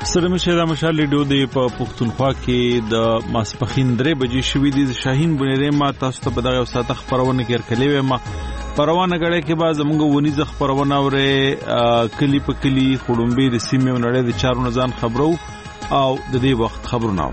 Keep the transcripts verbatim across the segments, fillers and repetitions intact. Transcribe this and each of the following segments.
سره مشه د مشال لیډو د په پښتونخوا کې د ماسپخین درې بجې شوې دي. شاهین بنيره ما تاسو ته په دغه وساته خبرونه کې ورکلې ما پروانه غړې کې باز موږ ونیزه خبرونه اورې کلی په کلی خړومبې د سیمې نړۍ د چارو نزان خبرو او د دې وخت خبرونه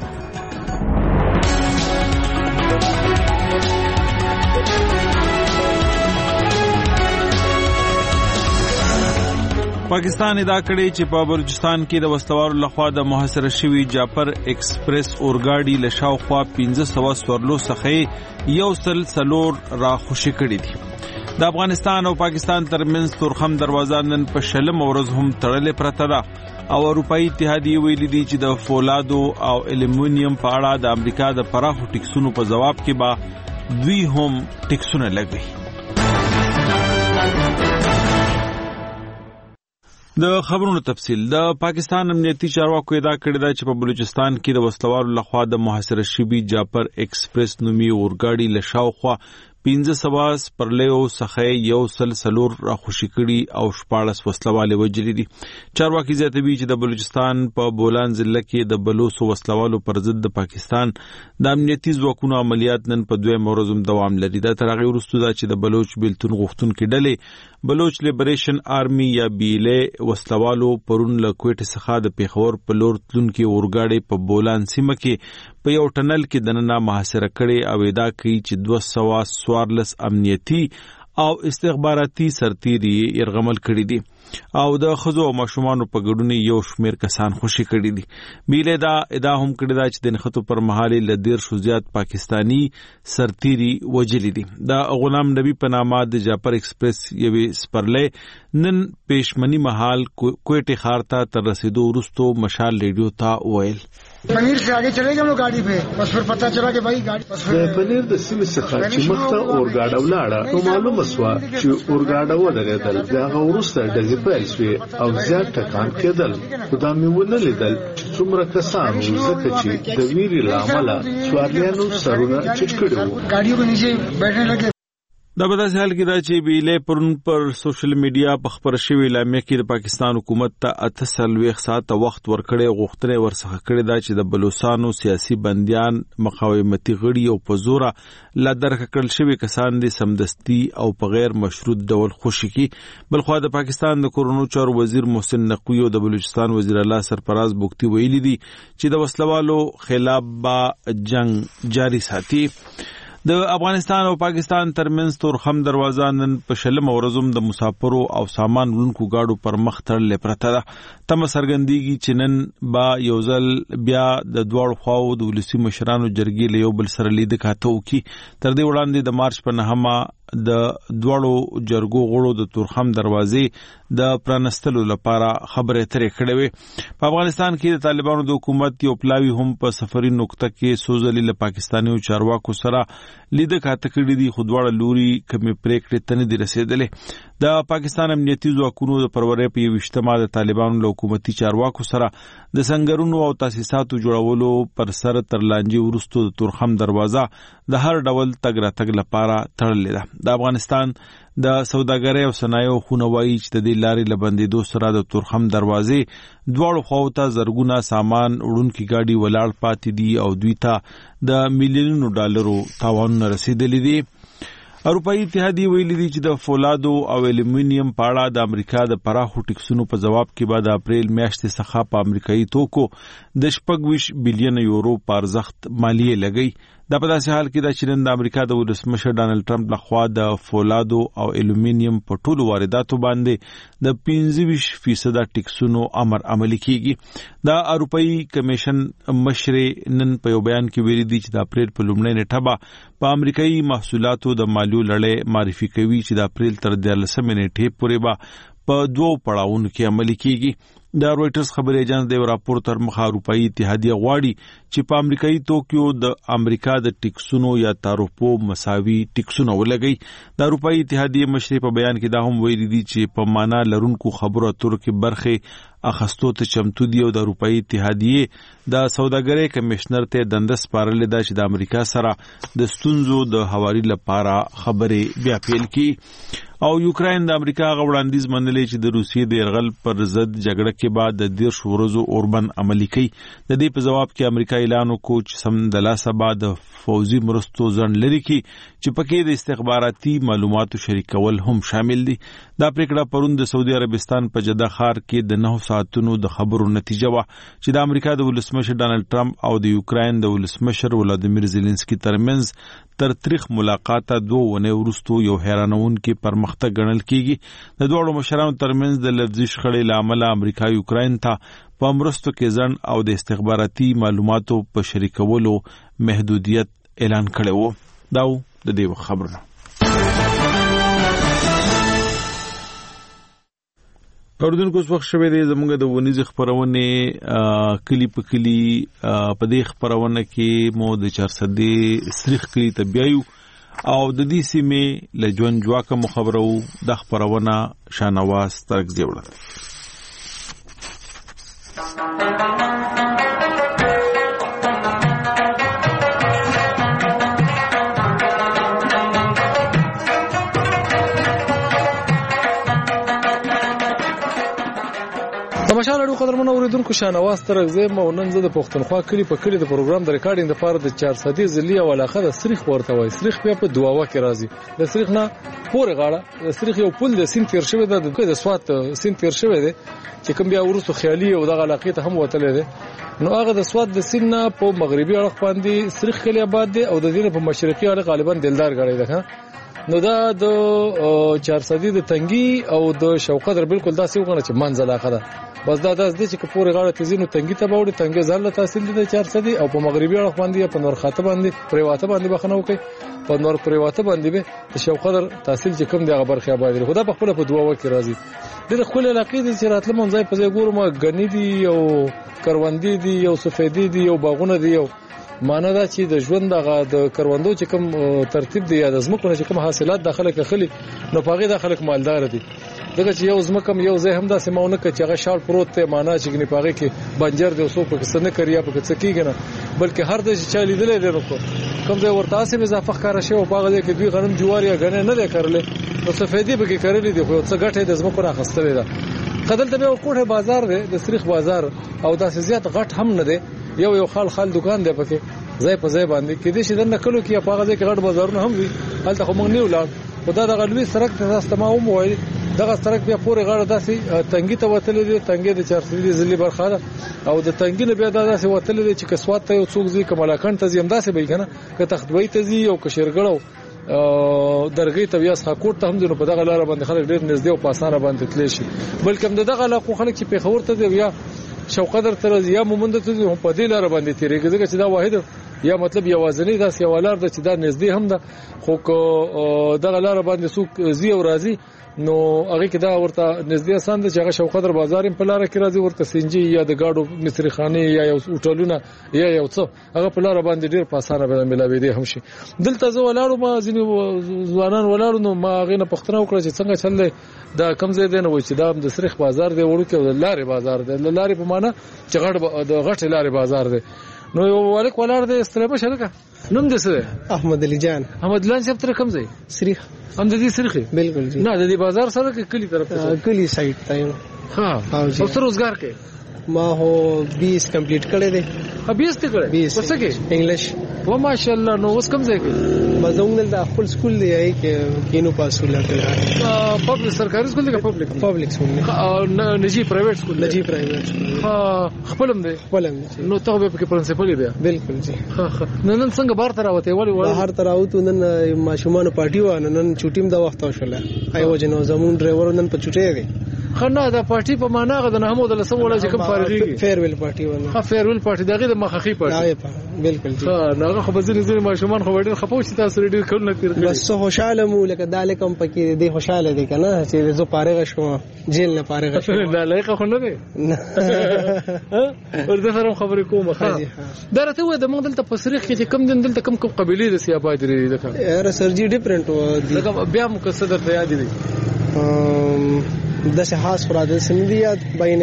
پاکستان ادا کړی چې په بلوچستان کې د وسلوارو لخوا د محاصره شوی جعفر ایکسپریس اورګاډي له شاوخوا پنځه سوه سورلو څخه یو سل څلور را خوشي کړي دي. د افغانستان او پاکستان ترمنځ تورخم دروازه نن په شلم ورځ هم تړلې پرته ده او اروپایي اتحادیه ویلي دي چې د فولادو او الومینیم په اړه د امریکا د پراخو ټیکسونو په جواب کې به دوی هم ټیکسونه لګوي. د خبرونو تفصیل. د پاکستان امنیتي چارواکو ادعا کړې ده چې په بلوچستان کې د وسلوارو لخوا د محاصره شوي جعفر ایکسپریس نومي اورګاډي له شاوخوا پنځه سوه سپرلیو څخه یو سل څلور راخوشي کړي او شپاړس وسلوالې وژلي دي. چارواکي زیاتوي چې د بلوچستان په بولان ضلع کې د بلوڅو وسلوالو پر ضد د پاکستان د امنیتي ځواکونو عملیات نن په دویم ورځ هم دوام لري. دا تر هغې وروسته ده چې د بلوچ بیلتون غوښتونکي ډلې بلوچ لیبریشن آرمی یا بیلې وسلوالو پرون له کوټې څخه د پیښور په لور تلونکي اورګاډي په بولان سیمه کې په یو ټنل کې دننه محاصره کړي او ادعا کوي چې دوه سوه څوارلس امنیتي او استخباراتي سرتیري یرغمل کړي دي او د ښځو او ماشومانو په ګډون یو شمېر کسان خوشي کړي دي. بیلې دا ادعا هم کړې ده چې د نښتو پر مهال له دېرشو زیات پاکستاني سرتیري وژلي دي. د غلام نبي په نامه د جعفر ایکسپریس یوې سپرلۍ نن پېشمني مهال کوټې ښار ته تر رسېدو وروسته مشال ریډیو ته وویل پنیر سے آگے چلے گئے ہم لوگ گاڑی پہ بس پھر پتہ چلا کہ بھائی گاڑی پنیر د سیمې څخه چې مخته اورګاډه ولاړه نو معلومه سوه چې اورګاډه ودرېدل. د هغه وروسته ډزې پیل شوې او زیات ټکان کېدل خو دا مې ونه لیدل چې څومره کسان وو ځکه چې د ویرې له امله سواریانو سرونه ټیټ کړي وو. ګاډیو کې نیچے بیٹھنے لگے. دا په داسې حال کې ده چې بیلې پرون پر سوشل میډیا په خپره شوې اعلامیه کې د پاکستان حکومت ته اته څلوېښت ساعته وخت ورکړی غوښتنه ورڅخه کړې ده چې د بلوڅانو سیاسي بندیان مقاومتي غړي او په زوره لا درک کړل شوي کسان دي سمدستي او په غیر مشروط ډول خوشي کړي. بلخوا د پاکستان د کورونو چارو وزیر محسن نقوی او د بلوچستان وزیر اعلی سرفراز بوختي ویلي دي چې د وسلوالو خلاف با جنگ جاری ساتي. د افغانستان او پاکستان ترمنځ تورخم دروازه نن په شلم ورځم د مسافرو او سامان وړونکو گاډو پر مخ تړلې پرته ده. تمه څرګندېږي چې نن با یو ځل بیا د دواړو خواو د ولسي مشرانو جرګې له یو بل سره لیده کاته وکړي. تر دې وړاندې د مارچ په نهمه د دواړو جرګو غړو د تورخم دروازې د پرانستلو لپاره خبرې اترې کړې وې. په افغانستان کې د طالبانو د حکومت یو پلاوی هم په سفري نقطه کې څو ځلې له پاکستانیو چارواکو سره لیده کاته کړي دي خو دواړه لوري کمې پرېکړې ته نه دي رسېدلې. د پاکستان امنیتي ځواکونو د فروری په یوویشتمه د طالبانو له حکومتي چارواکو سره د سنګرونو او تاسیساتو جوړولو پر سر تر لانجې وروسته د تورخم دروازه د هر ډول تګ راتګ لپاره تړلې ده. د افغانستان د سوداګرۍ او صنایعو خونه وایي چې د دې لارې له بندېدو سره د تورخم دروازې دواړو خواو ته زرګونه سامان وړونکي ګاډي ولاړ پاتې دي او دوی ته د میلیونونو ډالرو تاوانونه رسېدلي دي. اروپایي اتحادیه ویلي دي چې د فولادو او الومینیم په اړه د امریکا د پراخو ټیکسونو په جواب کې به د اپریل میاشتې څخه په امریکایي توکو د شپږ ویشت بیلیون یورو په ارزښت مالیه لګوي. دا په داسې حال کې ده چې نن د امریکا د ولسمشر ډانلډ ټرمپ لخوا د فولادو او الومینیم په ټولو وارداتو باندې د پنځه ویشت فیصده ټیکسونو امر عملي کیږي. د اروپایي کمیشن مشرې نن په یو بیان کې ویلي دي چې د اپریل په لومړۍ نیټه به په امریکایي محصولاتو د مالیو لړۍ معرفي کوي چې د اپریل تر دیارلسمې نیټې پورې به په دوو پړاوونو کې عملي کیږي. د رويټرز خبري ایجنس د راپور تر مخه اروپایي اتحادیه غواړي چې په امریکایي توکیو د امریکا د ټیکسونو یا تعرفو مساوي ټیکسونه ولګي. د اروپایي اتحادیه مشرې په بیان کې دا هم ویلي دي چې په معنا لرونکو خبرو اترو کې برخه اخستو ته چمتو دی او د اروپאי اتحادیه د سوداګرۍ کمشنر ته دنده سپارلې ده چې د امریکا سره د ستونزو د حوالي لپاره خبرې بیا پیل کړي. او یوکرين د امریکا غوړاندیز منلې چې د روسیې د يرغل پر ضد جګړه کې بعد د دیرش ورځو اوربند عملی کوي. د دې په جواب کې امریکا اعلان وکړ چې سم د لاسه بعد فوزي مرستو ځن لري کی چې پکې د استخباراتي معلوماتو شریکول هم شامل دي. دا پریکړه پرون د سعودي عربستان په جده ښار کې د نه ساعتونو د خبرو نتیجه و چې د امریکا د ولسمشر ډانلډ ټرمپ او د یوکرين د ولسمشر ولادیمیر زيلنسکي ترمنځ تر تاریخ ملاقات دوه ونه ورستو یو حیرانون کې پرمختګ ګڼل کیږي. د دوه مشرانو ترمنځ د لفظي شخړې لامل امریکا یوکرين ته په مرستو کې ځن او د استخباراتي معلوماتو په شریکولو محدودیت اعلان کړی و. دا د دې خبرونه. اوردونکو څه وخت شوه دی زموږ د ونیز خبرونه کلی په کلی په دې خبرونه کې مو د چار سدې سریخ کلی ته بیايو او د دې سیمې له ژوند جواکه مخبرو د خبرونه شانواز ترک زیوړه. تماشا لرو قدرمن اوریدونکو شانواز ترک زم او نن زه د پښتونخوا کلی په کلی د پروګرام د ریکارډینګ لپاره د چار سدې ځلې او علاقه د سریخ ورته وای. سریخ په دواوا کې راځي. د سریخ نه پورې غاړه د سریخ یو پل د سین تیر شوی د د سوات سین تیر شوی دی چې کوم بیا ورسو خیالي او د علاقې ته هم وتلې ده. نو هغه د سوات د سین نه په مغربي اړخ باندې سریخ کلی آباد دی او د دې په مشرقي اړخ غالبا دلدار غړي ده. نو دا د چار سدې د تنګي او د شوقدر بالکل داسې وګڼه چې منځ علاقه ده. بس دا داس دي چې پورې غاړه تزینو تنګي ته باوړي تنګي ځل تحصیل دي چار سدي او په مغربي اړخ باندې په نور خاطه باندې پریواته باندې بخنه وکي په نور پریواته باندې به د شوقدر تحصیل چې کوم دی خبر خیا باندې خدا په خپل په دوا وکي راځي. د خپل علاقې د چراتله منځای په ځای ګورم غنی دي او کروندې دي او سفیدي دي او باغونه دي. او معنا دا چې د ژوند د کروندو چې کوم ترتیب دی یا د زمکو چې کوم حاصلات داخله کخلي نو پاغي داخله مالدار دي. دغه چې یو زمکم یو ځای هم داسې ماونه کې چې هغه شال پروت ته معنا چې ګنې پاغي کې بنجر دی او څوک په څه نه کوي یا په څه کېږي نه بلکې هر د چې چالي دی له کو کوم ځای ورته اسې اضافه ښکارا شي او پاغه دی کې دوی غنم جوار یا غنه نه دی کړل نو سفیدی به کې کړل دي خو څه غټه د زمکو راخستلې ده. خدل ته یو کوټه بازار دی د سریخ بازار او داسې زیات غټ هم نه دی. یو یو خال خال دکان دی پکې ځای په ځای باندې کې دي چې د نکلو کې پاغه دی کې غټ بازارونه هم وي. هلته خو موږ نه ولاړ خدا د غلوي سرک ته تاسو ته ما وایي دغه سرک بیا پورې غاړه داسې تنګي ته وتلې دي. تنګي د چار سدې ځلې برخه ده او د تنګي نه بیا داسې وتلې دي چې کسوات ته یو څوک ځي کملاکند ته زم داسې به کنه که تختوي ته ځي او کشرګړو درګي ته بیا سخاکوټ ته هم په دغه لار باندې خلک ډېر نږدې او پاسانه باندې تللی شي. بلکې د دغه علاقو خلک چې په خبر ته دی یا شوقدر تر یا مومند ته هم په دې لار باندې تیریږي ځکه چې دا واحد یا مطلب یوازنی داس یو لار د چې دا نږدې هم ده خو دغه لار باندې څوک زی او راځي نو هغه کې دا ورته نږدې آسان ده چې هغه شوقدر بازار په لار کې راځي ورته سنجي یا د گاډو مصری خانه یا یو هوټلونه یا یو څه هغه په لار باندې ډیر پاسانه به ملاوي دي هم شي. دلته زه ولاړو ما ځینې ځوانان ولاړو نو ما غینه پښتنه وکړه چې څنګه چل دی دا کم ځای دی نو چې دا د سریخ بازار دی وړو کې د لارې بازار دی د لارې په معنا چې غټ د غټ لارې بازار دی. نو یو والک ولار دی استلمه شلکه نوم دې څه احمد علي جان احمد لان صاحب تر کم ځای سریخ هم د دې سریخ بالکل جی نه د دې بازار سره کې کلی طرف ته کلی سایت ته ها او سر روزګار کې ما هو बीस کمپلیټ کړی دی. ها बीस ته کړی وسه کې انګلیش و ماشاءالله. نو اوس کم ځای کې مزونګل د خپل سکول دی ای کې کینو پاسوله کړی پبلک سرکاري سکول دی که پبلک پبلک سکول نجی پرایویټ سکول نجی پرایویټ ها خپلم دی خپلم نو ته به په پرنسپل بیا بالکل جی. ها نن څنګه بار تر راوته ولی بهر تر راوته نن ماشومان پارټي و نن چوټیم دا وخت وشله ایو جنو زمون ډرایور نن په چوټي دی خنه دا پارټي په معنا غد نه هم د لسم ولا چې کوم فارغي فیرویل پارټي ونه ها فیرویل پارټي دغه د مخخي پارټي بالکل جی. ها نه خو بزنه زین ماشومان خو ډیر خپو چې تاسو ډیر کول نه تیر کړی بس خوشاله مو لکه دالکم پکې دی خوشاله دی کنه چې زه پارغه شوم جیل نه پارغه شوم دا لایق خو نه دی ورته سره خبرې کوم ها درته و د موږ دلته په سریخ کې کم دن دلته کم کوم قبيله د سیابای دی دغه یاره سرجی ډیفرنٹ و دغه بیا مقصد ته یاد دی د شه خاص فراد سندیات باینه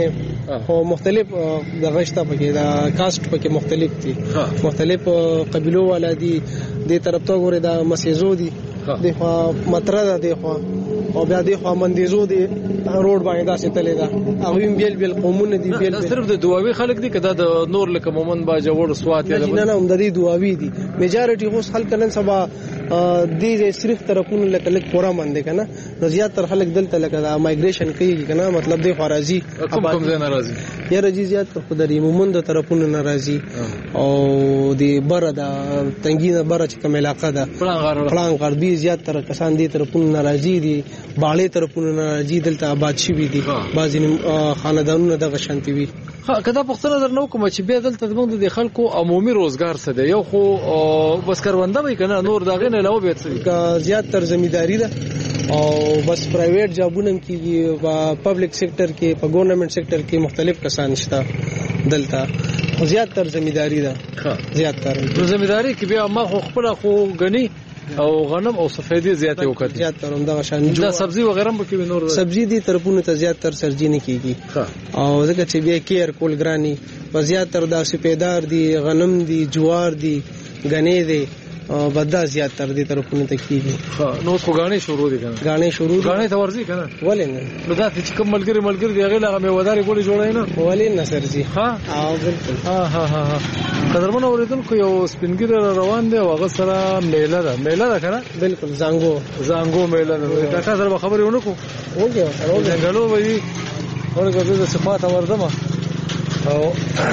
او مختلف د غشته پکې دا کاست پکې مختلف دي مختلف قبيلو والا دي د طرف ته ګوره دا مسیزو دي د خوا متره ده د خوا او بیا د خوا مندیزو دي روډ باندې دا ستلې ده او ویم بیل بیل قومونه دي بیل صرف د دواوی خلک دي کدا د نور لکه مومن با جوړ سوات یا نه نه هم د دې دواوی دي میجارټي اوس خلک نن سبا د صرف طرفونو لکه لک پورا مند کنه نو زیات تر خلک دلته لکه دا مایګریشن کوي کنه مطلب د خارجي کوم کوم ځای ناراضي یا رجی زیات تر خدای مومن د طرفونو ناراضي او د بره دا تنګینه بره چې کوم علاقه ده پلان غربي زیات تر کسان دي طرفونو ناراضي دي باړې طرفونو ناراضي دلته آباد شي دي بعضی خاندانونو د غشنتی وي ها کدا پښتنه در نو کوم چې به دلته موږ د خلکو عمومي روزګار څه دی یو خو بس کرونده وي کنه نور داغه نه علاوه به څه زیات تر زمینداری ده او بس پرایویټ جابونه کې په پبلک سېکټر کې په ګورنمنت سېکټر کې مختلف کسان شته دلته زیات تر زمینداری ده زیات تر زمینداری کې بیا ما خو خپل خو غني او غنم او سفیدی زیاتې وکړي زیات تر همدا شان دا سبزی وغیرہ به کې نور سبزی دي طرفونه ته زیات تر سرجی نه کیږي او ځکه چې بیا کیر کول ګرانی و زیات تر دا سپیدار دي غنم دي جوار دي غنې دي او بدا زیات تر دي طرفونه ته کیږي نو څو غاڼې شروع دي کنه غاڼې شروع غاڼې ته ورځي کنه ولې نه نو دا چې کوم ملګری ملګری دی هغه لغه مې وداري ګولې جوړای نه ولې نه سرجی ها او بالکل ها ها ها قدرمن اوریدونکو یو سپینګر روان دی او هغه سره میله ده میله ده کنه بالکل زنګو زنګو میله ده دا کا سره خبرې ونکو وګورئ سره څنګه وي ورګه د صفات وردمه او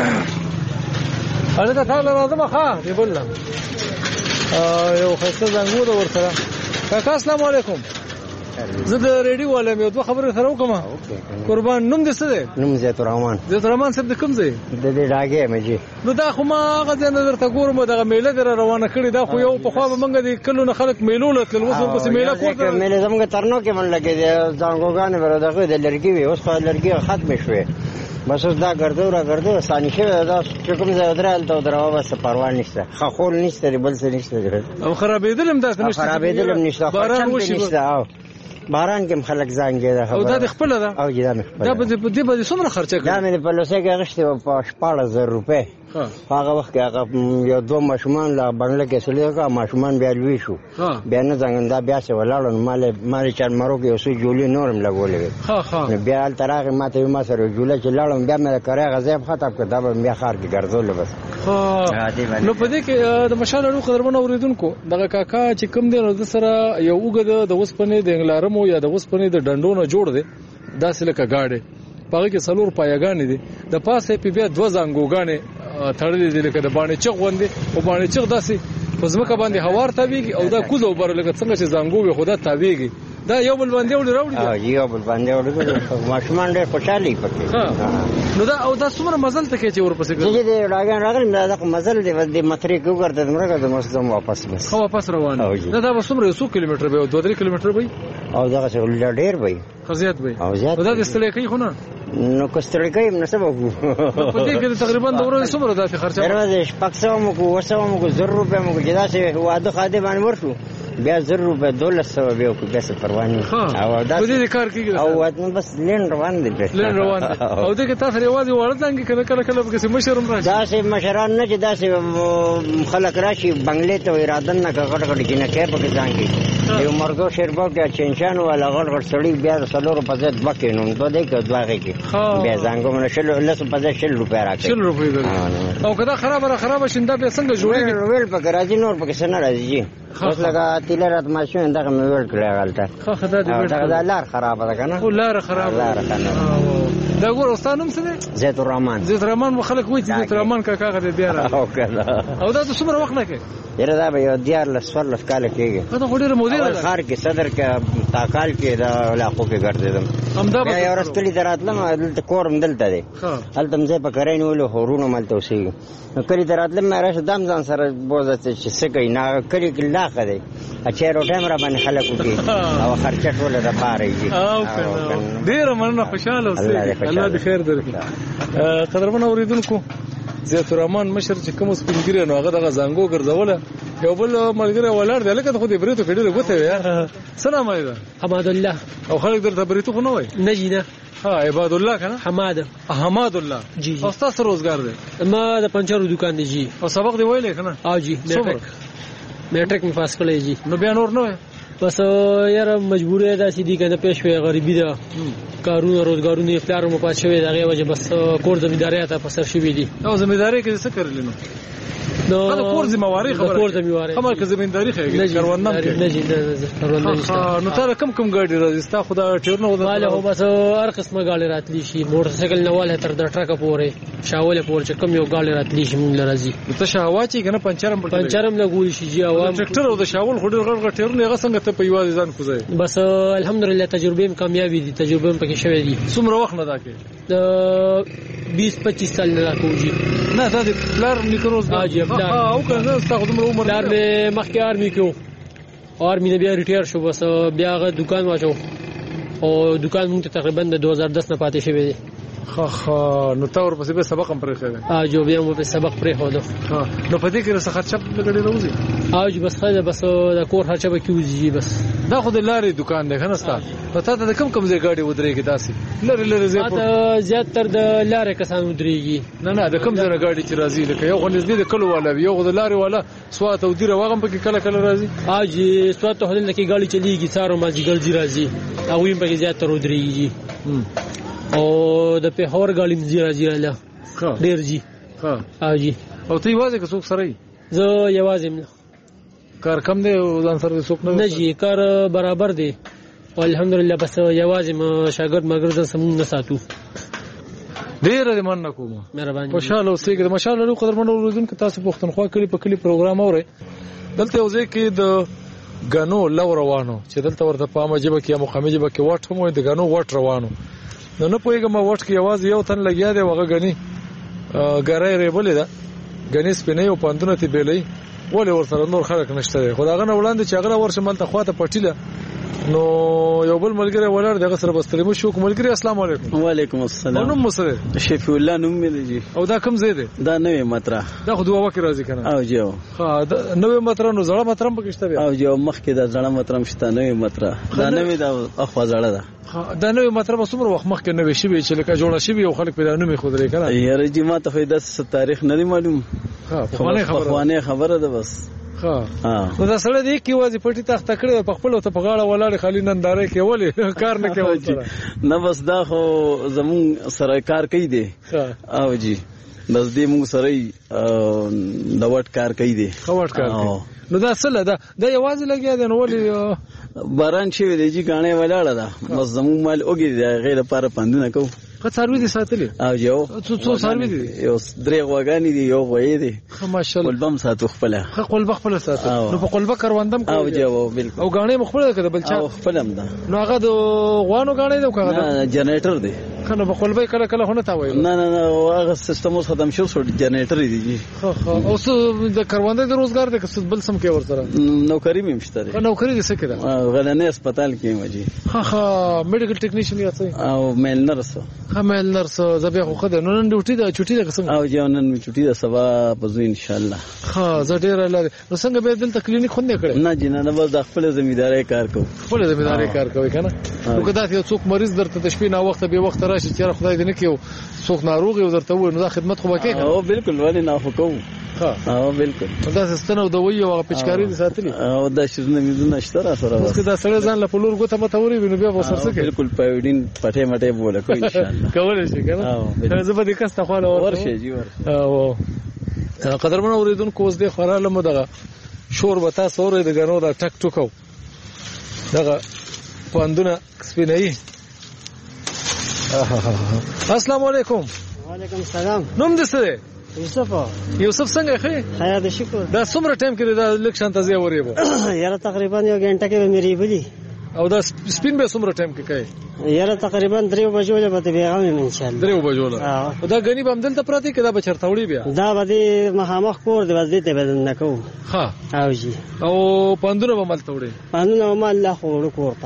هغه ته راځم ښا دی بولم یو خاصه زنګو ده ورته کاکا السلام علیکم زه د ریډیو والم یو دوه خبرې سره وکم قربان نوم دې څه دی نوم زیات الرحمن زیات الرحمن صاحب د کوم ځای د دې راګه مې نو دا خو ما هغه ځای نظر ته ګورم دغه میله در روانه کړی دا خو یو په خوا به منګه د کلو نه خلک میلو لتل وسو پس میله کوته میله زمګه ترنو کې من لګي دي ځانګوګان ور دغه د لړکی وي اوس خو لړکی ختم شوه بس اوس دا ګرځو را ګرځو ثاني شه دا کوم ځای درال ته دروا بس پروا نشته خخول نشته بل څه نشته او خرابېدل هم داسې نشته خرابېدل هم نشته باران وشي او باران کې خلک زنګ ده او دا د خپل ده او دا مې خپل دا په دې په څومره خرچه کړه دا مې په لوسه کې غشته په شپږ زره روپے هغه وخت هغه یو دوه ماشومان لا بنگله کې سولې کا ماشومان بیا لوي شو بیا نه څنګه دا بیا څه ولاړ مال مال چان مرو کې اوسې جوړې نورم لګولې ها ها بیا ترغه ماته ما سره جوړه چې لاړم بیا مې کړه غزيب خطاب کړ دا بیا خار کې ګرځول بس نو په دې کې د مشال اړو قدرمن اوریدونکو دغه کاکا چې کوم دی نو سره یو وګد د وسپنې د انګلارمو یا د وسپنې د ډنډونو جوړ دی دا سلکه گاډي پاره کې سلور پایګانې دي د پاسه په بیا دوه زنګوګانې تړلې دي لکه د باندې چغ وندي او باندې چغ داسي په ځمکه باندې هوار تاویږي او دا کوزو بر لکه څنګه چې زنګو خدا تاویږي دا یو بل باندې وړي راوړي ها یو بل باندې وړي ماشومان ډېر خوشالي پکې نو دا او دا څومره مزل ته کې چې ورپسې کوي چې دې راغان راغلی دا مزل دی د مترې کوګرته مرګه د مسلم واپس بس خو واپس روان دا دا څومره یو کیلومتر به دوه درې کیلومتر به او دا څه ډېر به خزيات به او زیات دا د استلې کوي خو نه نو کوستړی کوي نو سبا کو په دې کې تقریبا د ورځې څومره داسې خرچه ورځې شپږ سوه مو کو وسو مو کو زر روپے مو کو جدا سه واده خاده باندې ورشو بیا زر روپے دولس سوه به کو بس پروانه او دا دې کار کیږي او وته بس لین روان دي لین روان دي او دې کې تاسو ریوازي ورځنګ کله کله کله به مشرم راشي دا سه مشران نه چې دا سه خلک راشي بنگلې ته اراده نه کړه کړه کې نه کې پکې ځانګي یو مرګو شربو کې چنچان ولا غړ غړ سړی بیا سلور په ځد بکې نو دوه دې کې دوه کې بیا ځانګو من شل لس په ځد شل روپیا راکړي شل روپیا او کدا خراب خراب شنده به څنګه جوړیږي ویل پکې راځي نور پکې سن راځي اوس لگا تیلرات ماشین دغه مې ویل کړی غلطه خو خدای دې دا لار خراب ده کنه او لار خراب لار خراب دا ګور استادم څه دی زید الرحمن زید الرحمن مخلک وایي چې زید الرحمن کاکا غته بیا را او کنه او دا څومره وخت نه کوي یره دا به یو دیار لسفر لس کال کېږي دا خو ډېر مودې ده خار کې صدر کې تاکال کې دا علاقو کې ګرځیدم همدا به یو رستلی دراتلم دلته کورم دلته دی هلته مزه په کرین ولو هورونو ملته وسی نو کلی دراتلم مې راشه دم ځان سره بوزه چې څه کوي نه کلی کې لاخه دی اچھا روټه مرا باندې خلکو کې او خرچه ټول د پاره او ډیر مننه خوشاله اوسئ الله دې خیر درکړي قدرمن اوریدونکو زیات الرحمن مشر چې کوم سپینګری نو هغه دغه زنګو ګرځوله یو بل ملګری ولاړ دی لکه خو دې بریتو کډې غوته وي سلام علیکم حمد الله او خلک درته بریتو خو نه وای نه جینه ها عباد الله کنه حماد حماد الله جی او تاسو روزګار دی؟ ما د پنچرو دکان دی جی. او سبق دی ویلې کنه؟ او جی میټرک میټرک می پاس کړی جی. نو بیا نور نه وای؟ بس یاره مجبوری ده چې دی کنه پیش وی غریبی ده کارونه روزګارونه پلار مو پات شوی دغه وجه بس کور زمینداری ته پسر شوی دی. او زمینداری کې څه کړل نو؟ نو کور زمینداری خبره کور زمینداری خبر کې زمینداری خېږي کاروانم کې نه جی نه کاروان نشته. نو تر کم کم ګاډي راځي ستا خدا ټیرنه ودا مال هو بس هر قسمه ګاډي راتلی شي موټر سایکل نواله تر د ټرک پورې شاوله پورې چې کم یو ګاډي راتلی شي مونږ راځي. ته شاوا چې کنه پنچرم پټ پنچرم لګول شي جی عوام ټریکټر او د شاول خډر غړ غړ ټیرونه هغه څنګه ته په یوازې ځان کوزای؟ بس الحمدلله تجربه هم کامیابی دي تجربه هم پکې شوې دي. څومره وخت نه دا کې؟ د بیس پچیس سال نه راکوږي. نه دا د پلار نیکروز ها جی پلار او کنه ستاسو عمر عمر پلار مې مخکې آرمي کې آرمي نه بیا ریټایر شو بس بیا هغه دکان واچو او دکان مونږ ته تقریبا د دو هزار دس نه پاتې شوی دی. خا خا نو تا ور پسې به سبق هم پرې خېږي؟ ها جو بیا مو په سبق پرې هو نو نو په دې کې رسخه خرچه لګړې راوځي؟ ها جو بس خاله بس د کور خرچه به کیږي بس. دا خو د لارې دکان دی کنه ستا پتا ته کم کم ځای ګاډي ودرېږي داسې لری لری ځای په زیات تر د لارې کسان ودرېږي. نه نه د کم ځای ګاډي چې راځي لکه یو غنځ دي د کلو والا یو د لارې والا سوات او دیره واغم پکې کله کله راځي. ها جی سوات ته هلته کې ګاډي چلیږي سارو ماځي ګرځي راځي او ویم پکې زیات تر ودرېږي او د په هور ګاډي مزي راځي الله ډیر جی. ها ها جی او ته یوازې که څوک سره یې؟ زه یوازې یم. کار کم دی او ځان سره څوک نه؟ نه جی کار برابر دی الحمدلله بس یوازې ما شاګرد مګر سمون نه ساتو. ډیر دې مننه کوم مهرباني. خوشاله اوسئ د مشال له قدرمنو اوریدونکو تاسو پښتونخوا کلی په کلی پروګرام اورئ. دلته یو ځای کې د غنو لو روانو چې دلته ورته په مجبه کې مقامي جبه کې وټ هم د غنو وټ روانو. نو نه پوهیږم وټ کې आवाज یو تن لګیا دی وغه غني ګرای ریبلې ده غني سپینې او پاندونه تی بیلې ولې ورسره نور خلک نشته. خدای غنه وړاندې چې هغه ورشه ملته خواته پټیله نو یو بل ملګری ولر دغه سره بسترمو شو ملګری. السلام علیکم. وعلیکم السلام. نو مسره شفیع الله نوم مې دی. او دا کوم ځای دی؟ دا نوې مطرح. دا خو دوه وکه راځي کنه؟ او جو ها دا نوې مطرح نو زړه مطرح پکې شته بیا؟ او جو مخکې دا زړه مطرح شته نوې مطرح. دا نوې دا اخوا زړه ده. دا نوې مطرح به څومره وخت مخکې نوې شي چې لکه جوړه شي او خلک پیدا نومې خو درې کنه؟ یاره جی ما ته فائدہ ست تاریخ نه معلوم. ها په خوانه خبره ده بس. ها نو دا سره دی کی وازی پټی تخت کړو په خپل ته په غاړه ولاړ خالی ننداره کې ولې کار نه کوي نه بس دا خو زمون سره کار کوي دی. او جی بس دې موږ سره د وټ کار کوي دی. وټ کار کوي. نو دا سره دا د یوازې لګیا دی نو ولې باران شي دی چې غاڼه ولاړه ده بس زمون مال اوګي دی غیر لپاره پاندونه کو که څاروي دي ساتلې؟ او یو څو څاروي دي؟ یو درې غواګانې دي یو غوې دي. ماشاءالله قلبم ساتو خپل. خه قلب خپل ساتو. نو په قلب کاروندم او جو بالکل. او غاڼې مخبره کده بل چا او خپلم ده. نو هغه د غوانو غاڼې ده کغه نه جنریټر دی. کنه په قلب کله کله هونه تا وایي؟ نه نه نه هغه سیستم اوس ختم شو شو جنریټر دی جی. خه خه اوس د کاروانده د روزګار د کس بل سم کې ور سره نوکری مې مشته. نوکری دې څه کړه؟ غلنې هسپتال کې مجي. خه خه میډیکل ټیکنیشن یا څه؟ او میل نرس. خه میل نرس زبې خو خده نو نن ډیوټي ده چټي ده قسم. او جنن می چټي ده سبا پزو ان شاء الله. خه زه ډیر لاره نو څنګه به دلته کلینیک خو نه کړې؟ نه جنا نه بس د خپل ځمېداري کار کوم. خپل ځمېداري کار کوي کنه؟ نو کدا یو څوک مریض درته د شپې نه وخت به وخت راشي چې خدای دې نه کیو څوک ناروغ یو درته وای نو دا خدمت خو وکړي. او بالکل ولې نه خو کوم. او بالکل دا سستنه د وی او پچکاری دي ساتلی. او دا شرنه میزونه شته سره. اوس کدا سره ځان له پلور ګوته مته وري بنو بیا وسر څه کوي؟ بالکل پایډین پټه مټه بوله کوي ان شاء الله. کول شي کنه؟ زه به دې کسته خو له ورشه جی ور. او قدرمن اوریدونکو اوس دې خراله مو دغه شور وتا سورې د غنو دا ټک ټکو دغه پاندونه سپینای. السلام علیکم. وعلیکم السلام. نوم دې څه دی؟ یوسف. یوسف څنګه ښه؟ خیر دې شکر. دا څومره ټایم کې دا الیکشن ته ځي وری بو؟ یاره تقریبا یو غنټه کې به مری بلی. او دا سپین به څومره ټایم کې کوي؟ یاره تقریبا درې بجو له به پیغام ان شاء الله. درې بجو له. او دا غنی به دلته پراتی کې دا بچرته وړي بیا. دا به مخامخ کور دی بس دې ته بدل نه کوم. ها. او جی. او پاندونه به ملته وړي. پاندونه ما الله خو ور کوړه.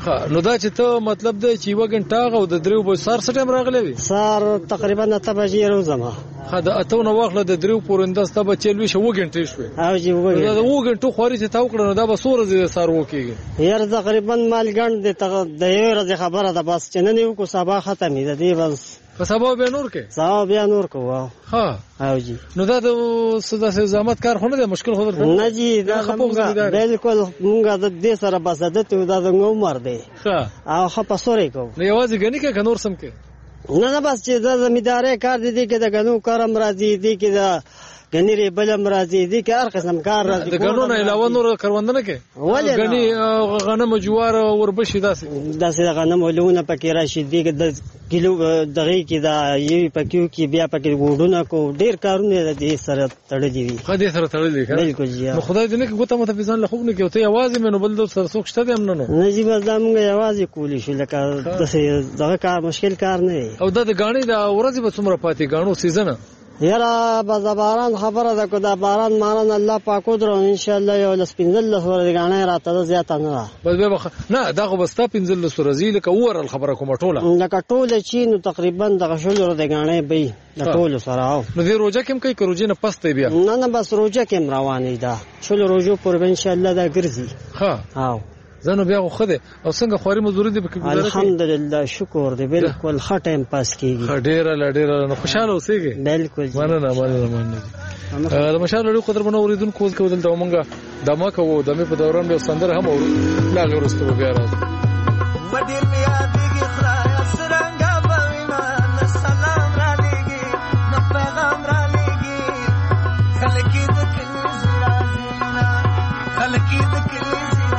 نو دا چې ته مطلب دی چې یو غنټه او د دریو به سار سټیم راغلی وي سار تقریبا اته بجې روزما خا د اته نو واخله د دریو پورنده ستا به چلوي شو غنټه شوي او جی وګورئ دا و غنټه خوري چې تا وکړه نو دا به سور زی سار وکیږي یار تقریبا مال ګڼ د د یو ورځې خبره ده بس چې نن یو کو سبا ختمې ده دی بس په سبا به نور کې سبا بیا نور کو ها او جی نو دا د صدا سه زحمت کار خو نه دی مشکل خو درته نه جی دا بالکل مونږه د دې سره بس عادت دا د عمر دی ها او خپه سورې کو نو یوازې غنی کې کنور سم کې نه نه بس چې دا زمینداري کار دي کې د غنو کارم راځي دي کې دا غنی بلم راځي دي کې هر قسم کار راځي د غنو نه علاوه نور کروندنه کې ولې غنی غنم جوار وربشي داسې داسې غنم ولونه پکې راشي دي کې د کیلو دغه کې دا یوي پکې کې بیا پکې وډونه کو ډیر کارونه دي سره تړلې وي خدای سره تړلې ښه بالکل جی نو خدای دې نه کې ګوته مته ځان له خوب نه کې ته आवाज مې نو بل سره څوک شته دې نه نو نه جی بس دا موږ आवाज کولی شو لکه داسې دغه کار مشکل کار نه او دا د غاڼې د ورځې به څومره پاتې غاڼو سیزن یاره بس باران خبره ده کو دا باران ماران الله پاک درو ان شاء الله یو لس پنځل لس ورځې غاڼې راته زیاته نه بس به بخ... نه دا خو بس تا پنځل لس ورځې لکه اور خبره کوم ټوله لکه ټوله چې نو تقریبا د شل ورځې غاڼې به د ټوله سره او نو دې روزه کوم کوي کروجه نه پسته بیا نه نه بس روزه کوم روانې ده شل روزو پر ان شاء الله دا ګرځي ها او زنه بیا خو ده او څنګه خوري مزوري دي پکې ګزاره الحمدلله شکر دی بالکل ښه ټایم پاس کیږي ډیر ډیر نو خوشاله اوسېږي بالکل مننه مننه مننه دا مشال لري قدر بنو اوریدونکو کو دلته مونږه دمه کوو دمه په دوران به سندر هم اورو لا غوړستو بیا راځي وډیر بیا دیږي خدای سرنګا بوینا سلام را لګي نو پیغام را لګي خلکی د کلی زرازینا خلکی د کلی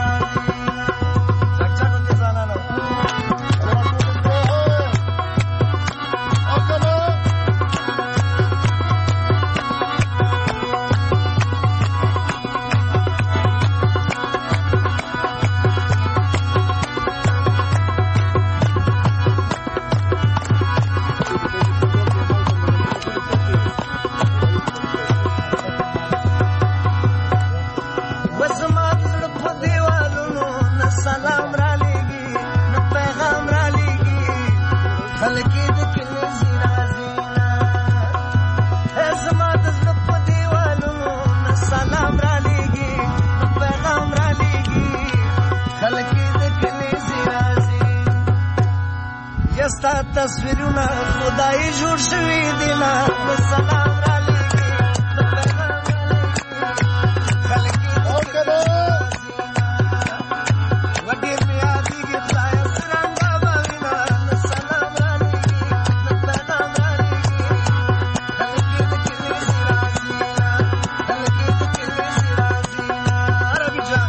تصویرونه خدای جوړ شوی دی نه سلام را لګي خلک وډیر بیا دیږي خدای سرنګا باندې سلام را لګي پیغام را لګي خلک د کلی سرازینا خلک د کلی سرازینا عربي جان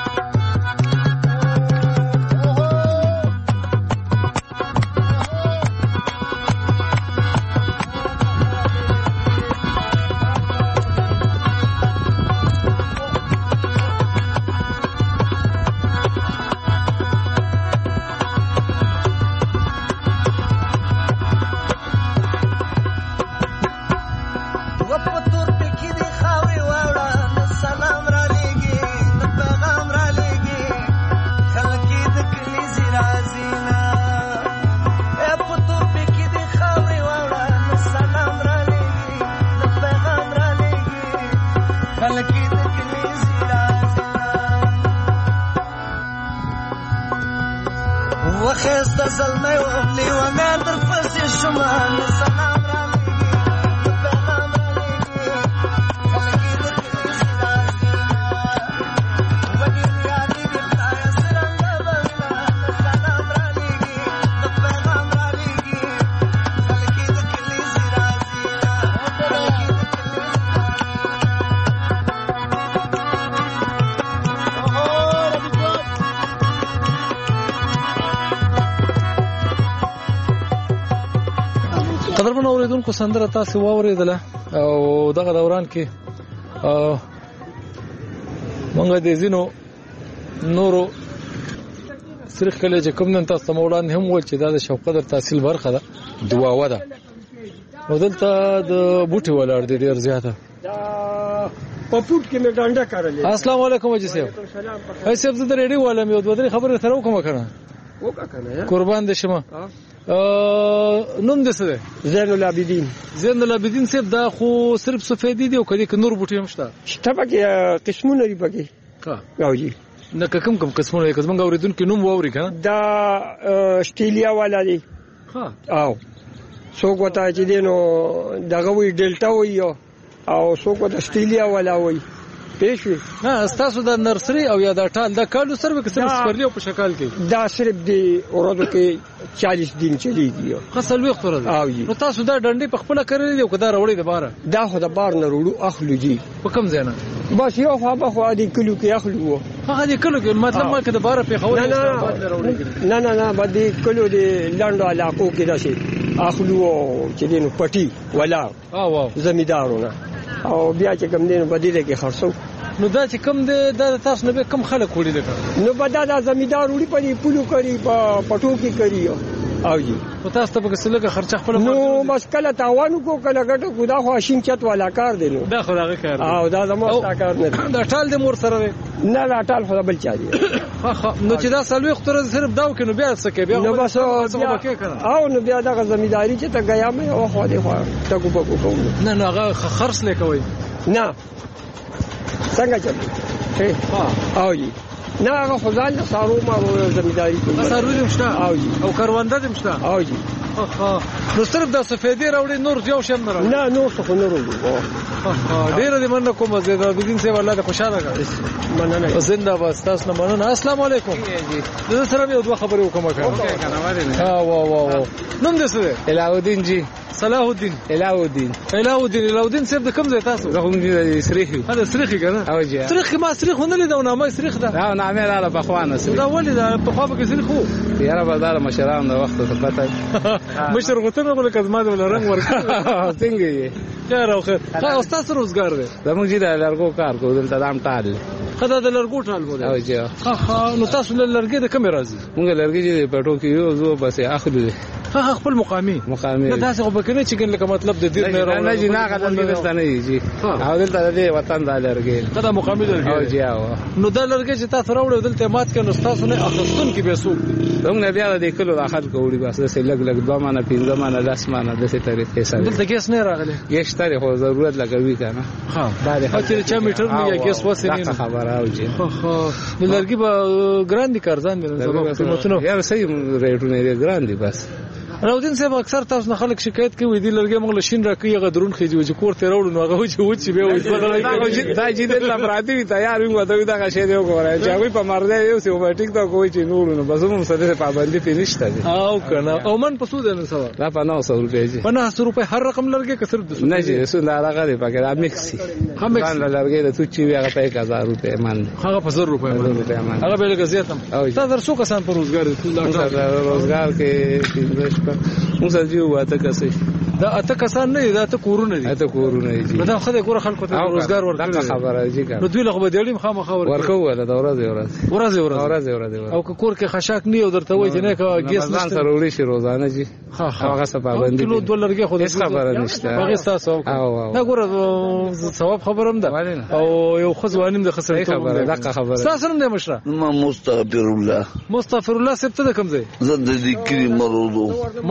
وخست زلمه وابلي وما درفس الشمال سلام را لګي پیغام را لګي خلک دې سرازینا وډیر یادې دې خدای سرنګا باندې سلام را لګي پیغام را لګي خلک دې کلی سرازینا خلک دې کلی قدرمن اوریدونکو سندره تاسو واوریدله او دغه دوران کې مونږ د زینو نورو سرخ کله چې کوم نن تاسو مولانا هم ول چې دا د شوق قدر تحصیل برخه ده دواوه ده ودلته د بوټي ولاړ دي ډیر زیاته په پټ کې مې ډانډه کارلې. السلام علیکم اجي صاحب. اي صاحب زه د ریډیو والم یو دوه درې خبرې سره وکم کنه. وکا کنه قربان دې شمه. ا نوم دې څه دی؟ زین العابدین. زین العابدین صاحب دا خو صرف سفیدی دی او کدي ک نور بوټي هم شته. شته پکې قسمونه لري پکې. ها. او جی. نه کوم کوم قسمونه لري قسمه اوریدونکو نوم ووري کنه. دا استرالیا والا دی. ها. او څوک وتا چې دینو دغه وی ډیلټا وی او څوک وتا استرالیا والا وی. پېښوي نه تاسو د نرسري او یا د ټال د کالو سره به صرف سپرلی په شکل کې دا صرف دی ورځو کې چالیس دن چلیږي. خاصل وخت ورځ. او نو تاسو دا ډنډې په خپل کړی دی او کدا راوړی د بار دا خو د بار نه وروړو اخلو جی. په کوم ځای نه؟ بس یو خو به خو دې کلو کې اخلو. هغه دې کلو کې مطلب ما کې د بار په خول نه نه نه باندې کلو دې لاندو علاقو کې راشي اخلو چې دینو پټي ولا او واو زمیدارونه او بیا چې کوم دینو بدیله کې خرڅو. نو دا چې کم دی دا تاسو نه به کم خلک وړي لکه نو به دا د زمیندار وړي په پولو کوي په پټو کې کوي. او جی او تاسو ته به څه لګه خرچه خپل نو بس کله تاوانو کو کله ګټو کو دا خو شین چت والا کار دی. نو دا خو دا کار او دا زموږ تا کار نه دا ټال د مور سره نه دا ټال خو بل چا دی. ها ها نو چې دا سلوي خطر صرف داو کې نو بیا څه کې بیا نو بس او نو بیا دا زمینداری چې ته غیا مې او خو دې خو ټکو پکو کوم نه نو هغه خرڅ لیکوي نه څنګه چل ها او جی نه هغه خدای له سارو ما زمینداری کوي. سارو دې مشته او جی او کاروانده دې مشته او جی. ها نو صرف د سفیدی راوړي نور یو شم نه راوړي. نه نور څه نه راوړي. ډیر دې مننه کوم زه د بدین سه والله خوشاله کړم. مننه زنده باد تاسو نه مننه. السلام علیکم. زه سره یو دوه خبرې وکم کنه. ها وا وا وا نوم دې څه دی؟ الهودین جی. صلاح الدین. الهودین. الهودین الهودین صاحب د کوم ځای تاسو؟ زه هم دې سریخي. هدا سریخي کنه. او جی. سریخي ما سریخ نه لیدو نه ما سریخ ده. دا نامه لاله په خوانه سریخ. دا ولې دا په خوا کې سریخ وو؟ یاره بدل مشران د وخت ته پته. مشر غوتنه ول کزما د رنگ ورکړ. څنګه یې؟ خیر او خیر. ها استاد روزګار دی. زموږ جی د لارګو کار کو دلته دام ټال. خدای د لارګو ټال بوله. او جی. ها ها نو تاسو له لارګي د کوم راځي؟ موږ لارګي جی پټو کې یو زو بس اخلو دي. ها خپل مقامي. مقامي. دا تاسو په کنه چې لکه مطلب د دې نه راو. نه جی نه غلط دلته نه جی. او دلته د وطن د لارګي. دا مقامي لارګي. او جی او. نو دا لارګي چې تاسو راوړل دلته مات کړي تاسو نه اخستون کې به سوق. موږ نه بیا د کلو اخر کوړي بس د لګ لګ دوه مانه پینځه مانه لاس مانه د څه طریقې سره. دلته کیس نه راغله. کیس ترې خو ضرورت لګوي کنه. ها دا د چې چا میټر نه یا کیس وسه نه خبره او جی. ها د لارګي به ګراندي کارزان دي نو قیمتونه. یا صحیح ریټونه لري ګراندي بس. راودین صاحب اکثر تاسو نه خلک شکایت کوي دی لرګي موږ لشین راکې غدرون خېږي چې کور ته راوړو نو هغه چې و چې به وي دا چې د لپاره تیار وي غوډوي دا غشې دی وګورای چې هغه په مرده یو سی اوټیک دا کوی چې نور نو بس موږ سره پابندي پینشته دي. او کنه او من په سود نه سوا دا په نو سو روپے جی. په نه سو روپے هر رقم لرګي کثر د نه جی رسول الله هغه دی پکې دا مکسي. هم باندې لرګي د توچي وی هغه په هزار روپے مان. هغه په زر روپے مان. هغه به لګ زیاتم. تا در څو کسان په روزګار دي؟ روزګار کې پینځه موږ سره یو واته کسي. دا اته کسان نه دا ته کورونه دي. اته کورونه دي. دا خدای ګوره خلکو ته روزګار ورکړي. دا خبره جی کار. نو دوی لغه بدیړم خامخا ورکو ولا دا ورځ ورځ. ورځ ورځ. ورځ ورځ. او کور کې خشاک نه یو درته وای چې نه کا ګیس نشته. سره وړي شي روزانه جی. ها ها هغه څه پابندي. کیلو ډالرګي خو هیڅ خبره نشته. هغه تاسو. او دا ګوره ثواب خبرم ده. او یو خزوانیم د خسرې خبره دا خبره. تاسو هم د مشره. ما مستغفر الله. مستغفر الله سپته د کوم ځای؟ زه د ذکر مرودو.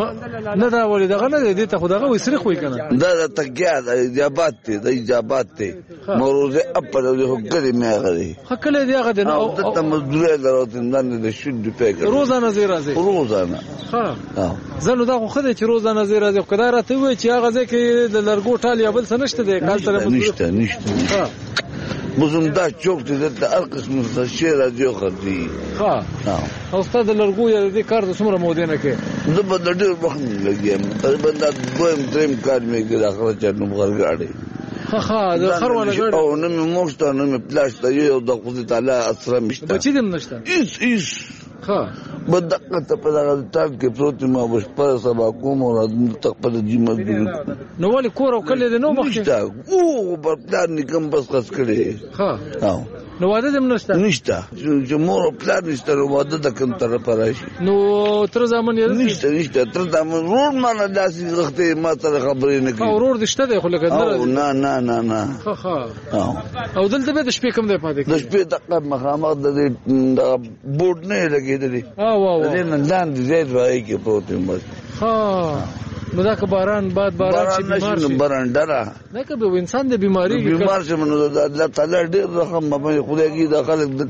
نه دا ولې دغه نه دی ته خدای وي سری خوې کنه. دا د تکیا د اجابات ته د اجابات ته مروزه خپل د حکري مې غري. خکله دی هغه د نو د مزدوري دروته نه د شود پیګ. روزانه زی راځي. روزانه. ها. زنه دا خو خدای چې روزانه زی راځي خدای راته وي چې هغه ځکه د لرګو ټال یا بل څه نشته دی کال سره نشته نشته. ها. بزم دا چوک ته د هر قسم څه شی راځي خو دی. ها. او استاد لرګو یا د کار د څومره موده نه کې. زه په ډېر وخت لګیم تقریبا دا دویم دریم کار مې کې داخله چنو غرغاړي. ها ها د خر ولا غړ او نو مې موشته نو مې پلاشته یو د خدای تعالی اسره مشته. بچی دم نشته. ایس ایس. ها. بدقه ته په دغه تاک کې پروت ما وش پر سبا کوم او تقبل جمع نو ولې کور او کله نو مخ او په پلان نکم بس خس کړي. ها. ها. نو واده زم نشته نشته چې مور او پلار نشته واده د کوم طرف راشي نو تر ځامن یې نشته نشته تر ځامن ورور ما داسې وخت ما ته خبرې نه کوي ورور دشته دی خو لکه نه نه نه نه ها ها او دلته به د شپې کوم دی پاتې د شپې د مخامخ د بورډ نه لګېدلی ها وا وا د نن لاندې ځای راځي کې پروت یم بس ها نو دا که باران باد باران شي بیمار شي باران ډرا نه که به انسان د بیماری بیمار شي نو الله تعالی ډېر رحم په خدای کې د خلک د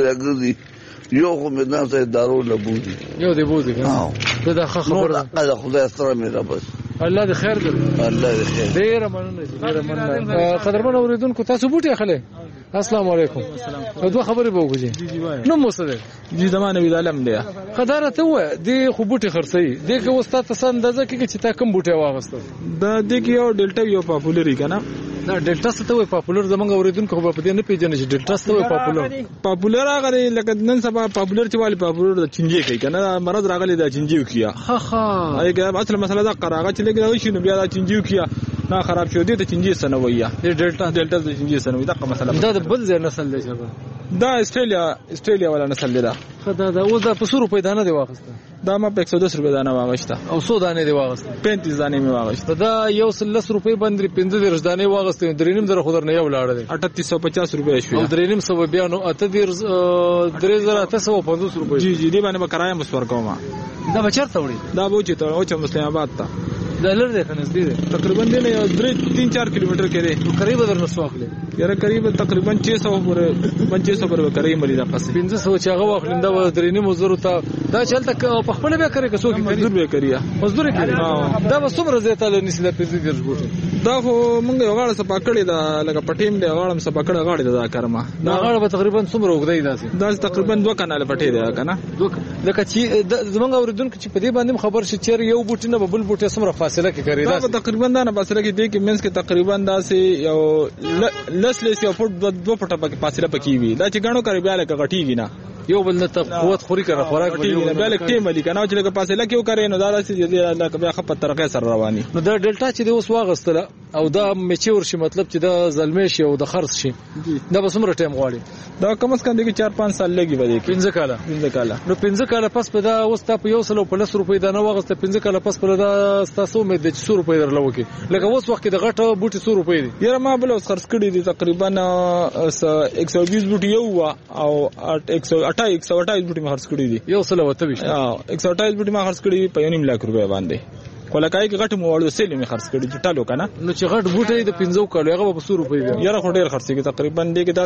تګ یو خو مې نه سي دارو لبوزي یو دی بوزي ها دا خبره ده خدای سره مې را بس الله دې خیر کړي الله دې خیر ډېر مننه ډېر مننه قدرمن اوریدونکو تاسو بوټي اخلي السلام علیکم دوه خبرې به وکړي نو موسده جی زمانه وی عالم دی خداره ته و دی خو بوټي خرڅي دی که وستا ته اندازه کې چې تا کوم بوټي واغسته دا د کې یو ډیلټا یو پاپولری کنه دا ډیلټا څه ته وي پاپولر زمونږ اوریدونکو په دې نه پیژنې چې ډیلټا څه وي پاپولر پاپولر هغه لکه نن سبا پاپولر چې والی پاپولر د چنجي کوي کنه مرض راغلی د چنجي کیا ها ها ایګه اصل مسله دا قراغه چې لګي شي نو بیا د چنجي کیا نه خراب شو دي د چنجي سنويه د ډیلټا ډیلټا د چنجي سنوي دا مسله دا د بل ځای نسل دی چې دا استرالیا استرالیا ولا نسل دی دا خدای دا اوس د پسو روپې دانه دی واغسته دا ما په one hundred ten روپې دانه واغسته او څو دانه دی واغسته پینتیس دانه می واغسته دا یو سلس روپې باندې پنځه درش دانه واغسته درینم در خو درنه یو لاړ دی اٹھتیس سو پچاس روپې شو او درینم سو بیا نو اته در درې زره اته سو پنځوس روپې جی جی دی باندې بکرایا مسور کوم دا بچرته وړي دا بو چې ته او چې مسلم آباد ته دا لر دی کنه دې تقریبا دی نه درې تین چار کیلومتر کې دی قریب در نسو اخلي یاره قریب تقریبا چھ سو پر پنځه سو پر قریب ملي دا پس پنځه سو چې هغه واخلم دا درینم مزدور ته دا چلته په خپل به کوي که څوک مزدور به کوي مزدور کوي دا به څومره زیاته نسله پنځه درش بوټي دا خو مونږ یو غاړه سپا کړی دا لکه پټیم دی غاړم سپا کړی غاړه دا کارما دا غاړه به تقریبا څومره وګدای داسې دا تقریبا دوه کانال پټی دی کنه لکه چې زمونږ اوریدونکو چې په دې باندې خبر شي چې یو بوټي نه بل بوټي څومره فاصله کې کوي دا تقریبا دا نه فاصله کې دی کې منځ کې تقریبا داسې یو لس لس یو فوټ دوه فوټه پکې فاصله پکې وي دا چې غاڼو کوي بیا لکه غټیږي نه یو بل نه قوت خوري کنه خوراک غټیږي بیا لکه ټیم ملي کنه چې لکه فاصله کې وکړي نو دا داسې لکه بیا خپل طریقې سره رواني نو دا ډیلټا چې د اوس واغستله او دا میچور شي مطلب چې دا زلمی شي او د خرڅ شي دا به څومره ټیم غواړي دا کم از کم د چار پنځه سال لګي به پنځه کاله پنځه کاله نو پنځه کاله پس په دا اوس تا په یو سل او پلس روپۍ دا نه واغسته پنځه کاله پس په دا تاسو مې د څو روپۍ درلو کې لکه اوس وخت د غټه بوټي څو روپۍ دي یاره ما بل اوس خرڅ کړي دي تقریبا one hundred twenty بوټي یو او one hundred twenty-eight بوټي ما خرڅ کړي دي یو سل او ته وي one hundred twenty-eight بوټي ما خرڅ کړي په یو لک روپۍ باندې کولکای کې غټ موړو سیل می خرڅ کړي چې ټالو کنه نو چې غټ بوټي د پنځو کالو هغه په څو روپۍ دی یاره خو ډیر خرڅ کړي تقریبا دې کې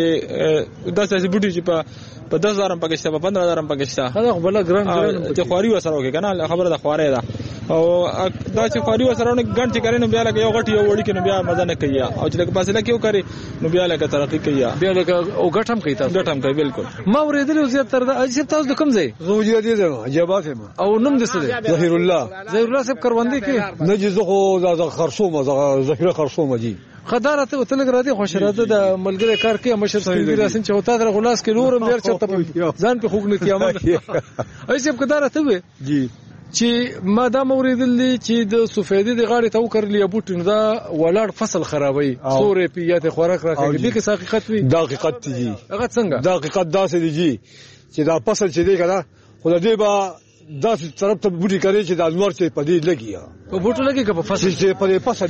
داسې داسې بوټي چې په په دس هزار پکې شته په پندرہ هزار پکې شته دا خو بل ګران ګران چې خواري وسره وکي کنه خبره د خواري ده او دا چې خواري وسره نه ګڼ چې کړي نو بیا لکه یو غټ یو وړي کې نو بیا مزه نه کوي او چې لکه فاصله کې وکړي نو بیا لکه ترقی کوي بیا لکه او غټم کوي تاسو غټم کوي بالکل ما ورېدل زیات تر دا اجازه تاسو کوم ځای زوجي دي ده جواب هم او نوم دې څه دی ظهیر الله ظهیر الله صاحب کروندې کې نه جزو خو دا خرصومه ذخیره خرصومه دي خداره ته تلګ را دي خوشراته د ملګری کار کوي مشر سپینګری راسن چې وتا در غلاس کې نورم ډیر چرته ځان په خوګ نه کیامه ایسه په داره ته وي جی چې ما دا موریدل چې د سفیدی د غاړې ته وکړلې بوټین دا ولاړ فصل خرابوي سورې پیات خوراک راکړي دې کې حقیقت وي دا حقیقت دي هغه څنګه دا حقیقت داسې دي چې دا فصل چې دی کنه خو دې با داسې طرف ته بوټي کوي چې د انور چې پدې لګي په بوټو لګي که په فصل چې په فصل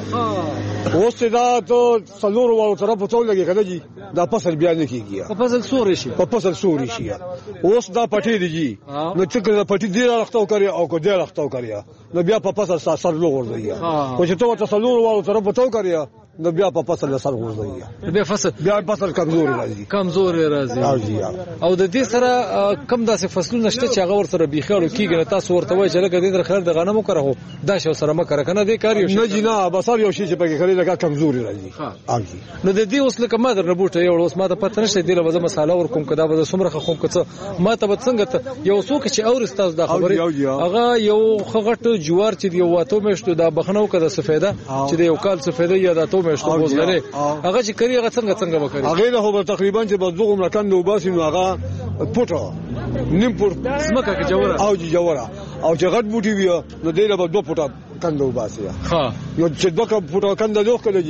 لګي اوس دا ته څلور وو طرف ته لګي کنه جی دا فصل بیا نه کیږي په فصل سوري شي په فصل سوري شي اوس دا پټي دي نو چې کله پټي دی راختو کوي او کو دی راختو کوي نو بیا په فصل سر لوغور دی او چې ته څلور وو طرف ته کوي نو بیا په فصل سر ورځي بیا فصل بیا فصل کمزور راځي کمزور راځي او د دې سره کم داسې فصلونه شته چې هغه ور سره بيخړو کیږي نه تاسو ورته وایي چې لکه دې در خیر د غنمو کړو دا شو سره ما کړ کنه دې کار یو نه جنا بسار یو شی چې پکې خري لکه کمزور راځي اږي نو د دې اوس لکه ما در بوټه یو اوس ما ته پته نشته دی له مساله ور کوم کدا به سمره خو کڅ ما ته څنګه یو څوک چې اور استاد د خبره هغه یو خغټ جوار چې یو واتو مشته دا بخنو کده سفیده چې یو کال سفیده یا د تو مشته بوزله هغه چې کری هغه څنګه څنګه وکړي هغه له هو تقریبا چې بزوغ مکان نو باسي نو هغه پټو نیم پټ سمکه کې جوړه او جوړه او چې غټ بوټي وي نو دله به دوه پټه کندو باسي ها یو چې دوه پټه کنده دوه کړي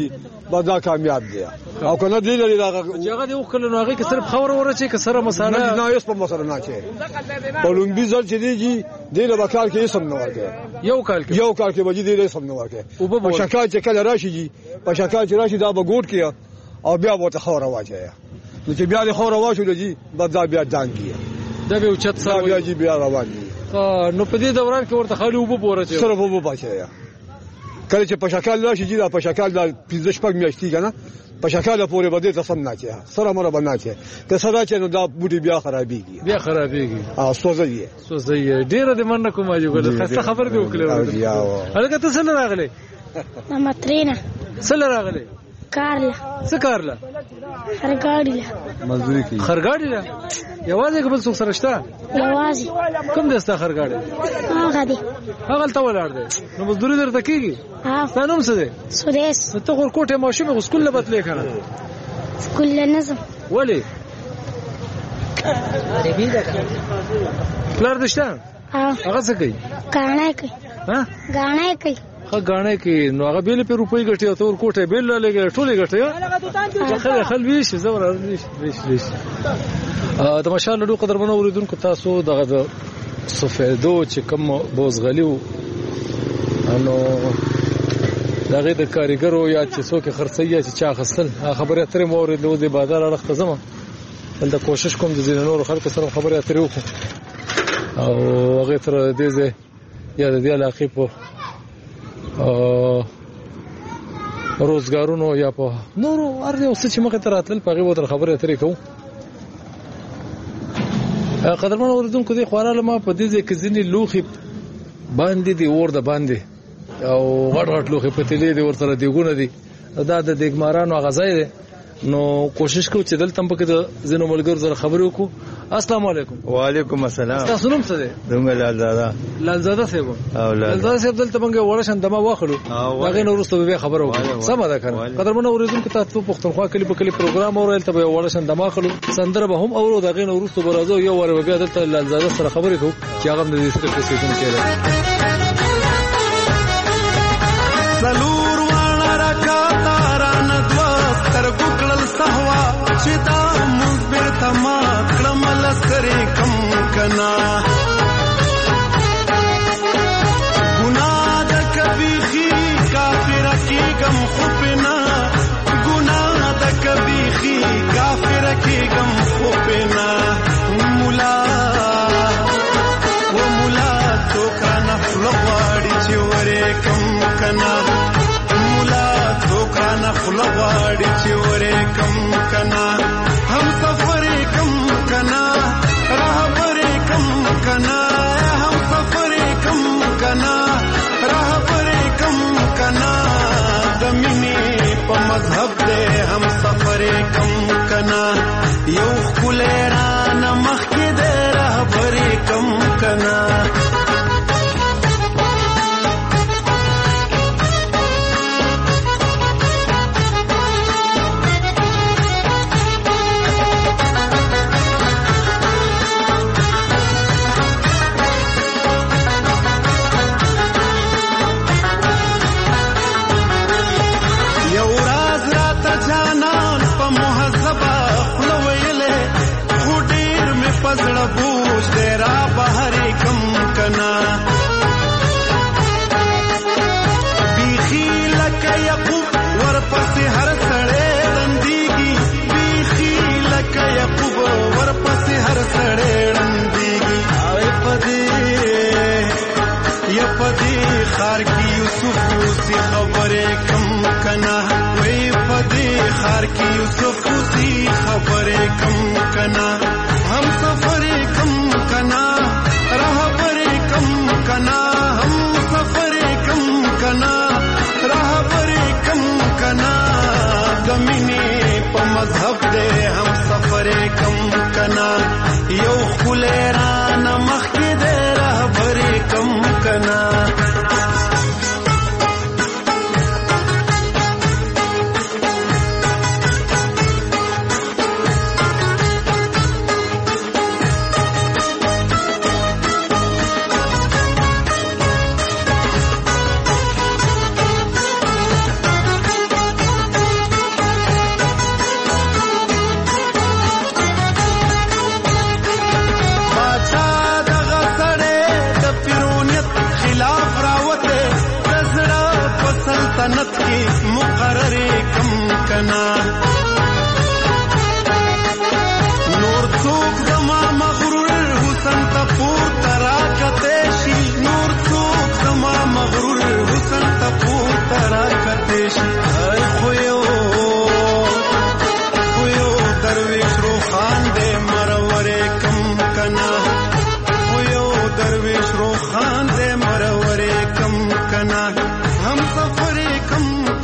دا کامیاب دی او کنه دی لري دا هغه دی وکړل نو هغه کې صرف خبر ورچې کې سره مساله نه یې په مساله نه چي په لومبي ځل چې دیږي دی له وکال کې سم نه ورکه یو کال کې یو کال کې وجې دی سم نه ورکه په شکایت چې کله راشي په شکایت چې راشي دا به ګوټ کې او بیا به خبره واچي نو چې بیا د خبره واچو لږی بدا بیا دانګي دا به اوچت سره بیا جی بیا روان دي نو په دې دوران کې ورته خالي وبو ورچې سره وبو بچي کله چې په شکل راشي دا په شکل د پنځه شپږ میاشتې کنه په شکل پورې بده تصم نه چي سره مر باندې چي که سره چې نو دا بوټي بیا خرابيږي بیا خرابيږي اه سوځي سوځي ډیر د من کومه جو ګل خسته خبر دی وکړه هغه ته څه راغله ماترینا څه راغله کارلا څه کارلا خرګاړي مزدوري کوي خرګاړي لا یوازې قبل څوک سره شته یوازې کوم دستا خرګاړي هغه دی هغه ته ولاړ دی نو مزدوري درته کیږي ها څنګه څه دی سودیس ته ورکوټه ماشومه سکول له بدلې کړه سکول نظم ولی پلار دشته هغه څه کوي غاڼه کوي ها غاڼه کوي هغه غاڼه کوي نو هغه بیل په روپۍ ګټي او تور کوټه بیل لګي ټولې ګټي خل خل ویش زور ویش ویش ویش ا د ماشاءالله ډو قدر منو اوریدونکو تاسو دغه سفیدو چې کوم بوزغلیو انو دغه د کاریګرو یا چې څوک خرڅي چې چا خصل خبره اترې مورید له د بازار اړه خزمه بل د کوشش کوم د زینور خلکو سره خبره اترې وکړو او هغه تر دې زه یا د دې علاقې په روزګارونو یا په نورو ارزه اوس چې مخه تر اتل په غوډه خبره اترې کوم قدرمن اوریدونکو دي خوراله ما په دې ځکه ځینې لوخي باندې دي ور د باندې او غټ غټ لوخي په تلې دي ورته دیګونه دي دا د دیګمارانو غزای دي نو کوشش کوو چې دلته په کې د زینو ملګرو سره خبرې وکړو السلام علیکم وعلیکم السلام تاسو نوم څه دی دومره لالزاده لالزاده صاحب لالزاده صاحب دلته موږ وړشن دمه واخلو هغه نو وروسته به خبرو سم ده کنه قدرمن اوریدونکو تاسو پښتونخوا کلی په کلی پروګرام اورل ته به وړشن دمه واخلو سندره به هم اورو دغه نو وروسته برازو یو ور به دلته لالزاده سره خبرې کوو چې هغه د دې سره پوسیشن کړي سلور وانا رکاتا رانت وستر گکلل سهوا چدا مزبر تما کلمل سکری کم کنا گناہ دا کبھی خی کافر کی گم خوپنا گناہ دا کبھی خی کافر کی گم خوپنا مولا و مولا تو کا نفل غاڑی چورے کم کنا مولا تو کا نفل غاڑی چورے کم کنا ہم سفر کم کنا راہبر کم کنا ہم سفر کم کنا راہبر کم کنا دمینی پا مذہب دے ہم سفر کم کنا یو خلیران مخی دے راہبر کم کنا پزړه بوج تیرا بهر کم کنا بیخی لکه یعقوب ورپسې هر سړی رندېږي بیخی لکه یعقوب ورپسې هر سړی رندېږي اوی پدې یا پدې خار کې یوسف اوسې خبرې کم کنا وی پدې خار کې یوسف اوسې خبرې کم کنا ہم سفر کم کنا راہبر کم کنا ہم سفر کم کنا راہبر کم کنا گمینی پا مذہب دے ہم سفر کم کنا یو خلیران مخی دے راہبر کم کنا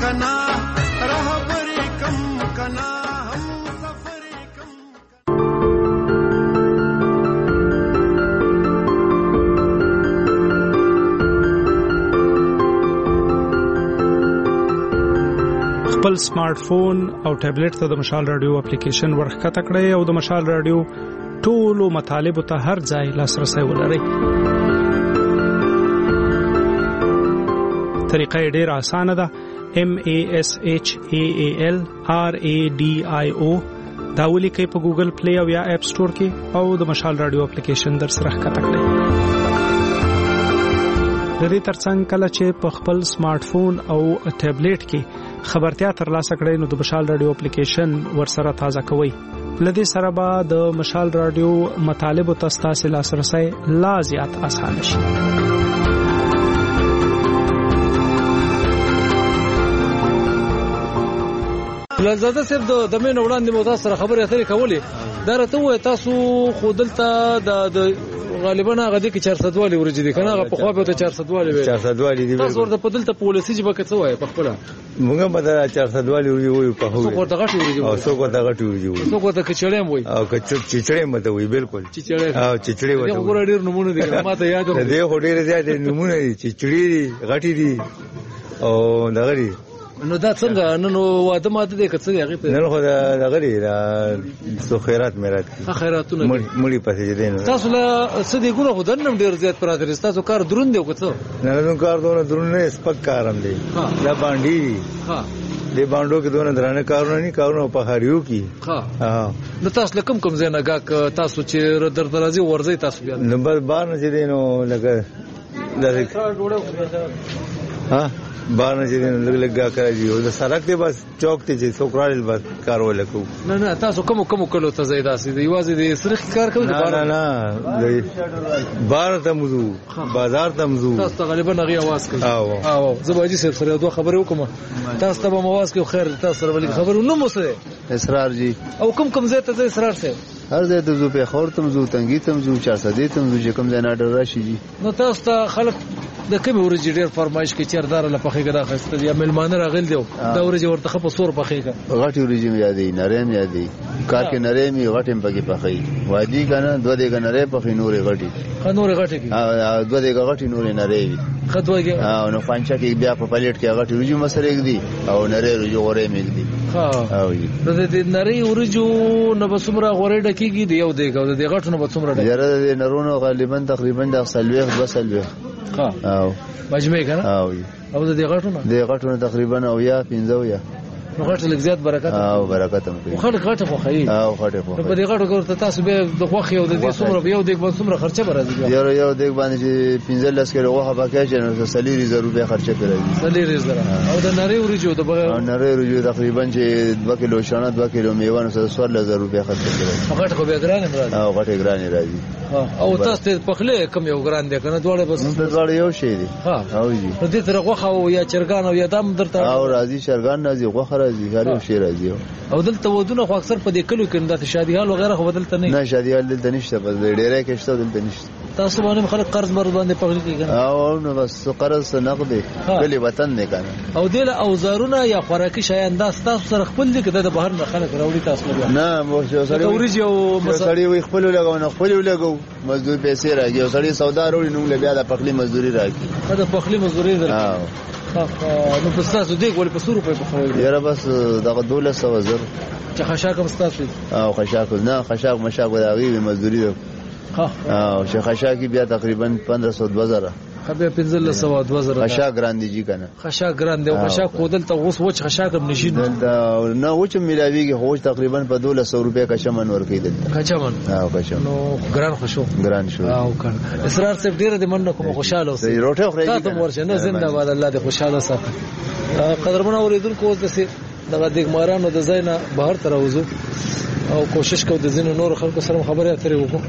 کنا رهبری کم کنا هم سفری کم. خپل سمارټ فون او ټابلیټ ته د مشال رادیو اپلیکیشن ورښکته کړئ او د مشال رادیو ټولو مطالبو ته هر ځای لاسرسی ولرئ. طریقه یې ډېره اسانه ده. M A S H A A L R A D I O دا ولیکئ په ګوګل پلی او یا اپ سټور کې او د مشال رادیو اپلیکیشن در سره ښکته کړئ. د دې ترڅنګ کله چې په خپل سمارټ فون او ټابلیټ کې خبرتیا ترلاسه کړئ نو د مشال رادیو اپلیکیشن ورسره تازه کوئ. لدې سره به د مشال رادیو مطالبو ته ستاسو لاسرسی لا زیات اسانه شي. لزاده صاحب د دمن وړاندې مو تاسو سره خبرې اترې کولې دا راته وای تاسو خودلته د غالبا هغه د چهارصد والی ورجې دي کنه هغه په خو به ته چهارصد والی وي چهارصد والی دي تاسو ورته په دلته پولیسي جبه کې څه وای په خپل موږ به دا چهارصد والی وي په هو څو ورته غټي ورجې او څو ورته غټي ورجې څو ورته کچړې وي او کچړې مته وي بالکل چچړې او چچړې وته دا وګوره ډیر نمونه دي ماته یاد ده دې هډې زیات نمونه دي چچړې دي غټي دي او دغري نو دا څنګه نن واده ماده دې کڅ دی هغه په نن خو دا دغري دا سو خیرات میرات خیراتونه مړی پسې دي نو تاسو له سدي ګونو خو دنم ډیر زیات پراته دي تاسو کار درون دی وکړو نه نو کار دونه درون نه سپک کارم دی دا باندې ها دې باندې کې دونه درانه کارونه نه کارونه په هریو کې ها ها نو تاسو لکم کوم زنه گاک تاسو چې در درازي ورځي تاسو بیا نمبر بار نه دي نو لکه دا ها بار نه دي نو لګا کوي او د سړک ته بس چوک ته چې څوکرال بس کار ولکو نه نه تاسو کوم کوم کلو ته زیاده سي دی واځي د سرخ کار کوي نه نه نه بار ته موضوع بازار ته موضوع تاسو غالبا غي आवाज کوي او او زباجي صاحب سره دوه خبرې وکم تاسو ته به आवाज کوي خیر تاسو سره ولې خبرو نو مو سره اسرار جی او کوم کوم زیاته ز اسرار سره هر ځای ته زو په خور تم زو تنګي تم زو چارصدې تم زو چې کوم ځای نه ډر راشي جی نو تاسو ته خلک د کوم ورځې ډېر فرمایش کوي چې دار له پخې غدا خسته یا ملمانه راغل دی دا ورځې ورته خپ سور پخې کا غټي ورځې مې یادې نرم یادې کار کې نرم یې غټم پکې پخې وادي کنه دوه دې کنه پخې نورې غټي خنورې غټي ها دوه دې غټي نورې نرې خدوګي ها نو فانچا کې بیا په پلیټ کې غټي ورځې مسرې دي او نرې ورځې غورې مې دي ها او د دې نری ورجو نو بسمره غوړې ډکیږي دی یو دی او د غټو نو بسمره ډکیږي یاره د نرونو غالبا تقریبا د سلويخ بسلويخ ها او مجمع کنه او او د دې غټو نه د غټو تقریبا او یا پنځه یا نو غټ لږ زیات برکت او برکت هم کوي خلک غټه خو خي او غټه خو په دې غټو ګورته تاسو به د خوخي او د دې څومره یو دیګ باندې څومره خرچه برازي یاره یو دیګ باندې چې پنځه لس کیلو غوښه پکې چې نو سلیری زر روپیا خرچه کوي سلیری زر او د نری ورجو د بغیر او نری ورجو تقریبا چې دوه کیلو شانه دوه کیلو میوه نو څوار لزر روپیا خرچه کوي غټ خو به ګران راځي او غټه ګران راځي او تاسو ته پخله کم یو ګران دی کنه دواړه بس دواړه یو شی دي ها او جی نو دې تر غوښه او یا چرګان او یا دم درته او راځي چرګان راځي غوښه راځي هر یو شی راځي او دلته ودونه خو اکثر په دې کلو کې د شادي حال وغیرہ خو بدلته نه نه شادي حال دلته نشته بس ډیره کې شته دلته نشته تاسو باندې خلک قرض بر باندې پخلی کیږي او نو بس قرض نقد کلی وطن نه کنه او دله اوزارونه یا خوراکي شیان دا تاسو سره خپل دي کده د بهر نه خلک راوړي تاسو نه مو سړی ورجی او سړی وي خپل لګاو نه خپل لګاو مزدور پیسې راګي او سړی سودا وروړي نو بیا د پخلی مزدوري راګي دا پخلی مزدوري راګي نو پس تاسو دې ګول په سورو په خوي یاره بس دغه دولت سو زر چې خشاک هم ستاسو او خشاک نه خشاک مشاک وداوی مزدوري ده ها او چې خشاکی بیا تقریبا پندرہ سو دو هزار خبر پنځل سو دو هزار خشاک ګران دي جی کنه خشاک ګران دی او خشاک کودل ته اوس وچ خشاک هم نشي نه وچ ملاویږي خو تقریبا په دولت سو روپیا کا شمن ور کېدل کا شمن او کا شمن نو ګران خوشو ګران شو او کنه اسرار صاحب ډیر د من کوم خوشاله اوسه روټه خوري تاسو ورشه نه زنده باد الله دې خوشاله ساتي قدرمنه اوریدونکو اوس د سي دغه دګمارانو د زینا بهر تر وځو او کوشش کوو د زینو نور خلکو سره خبرې اترې وکړو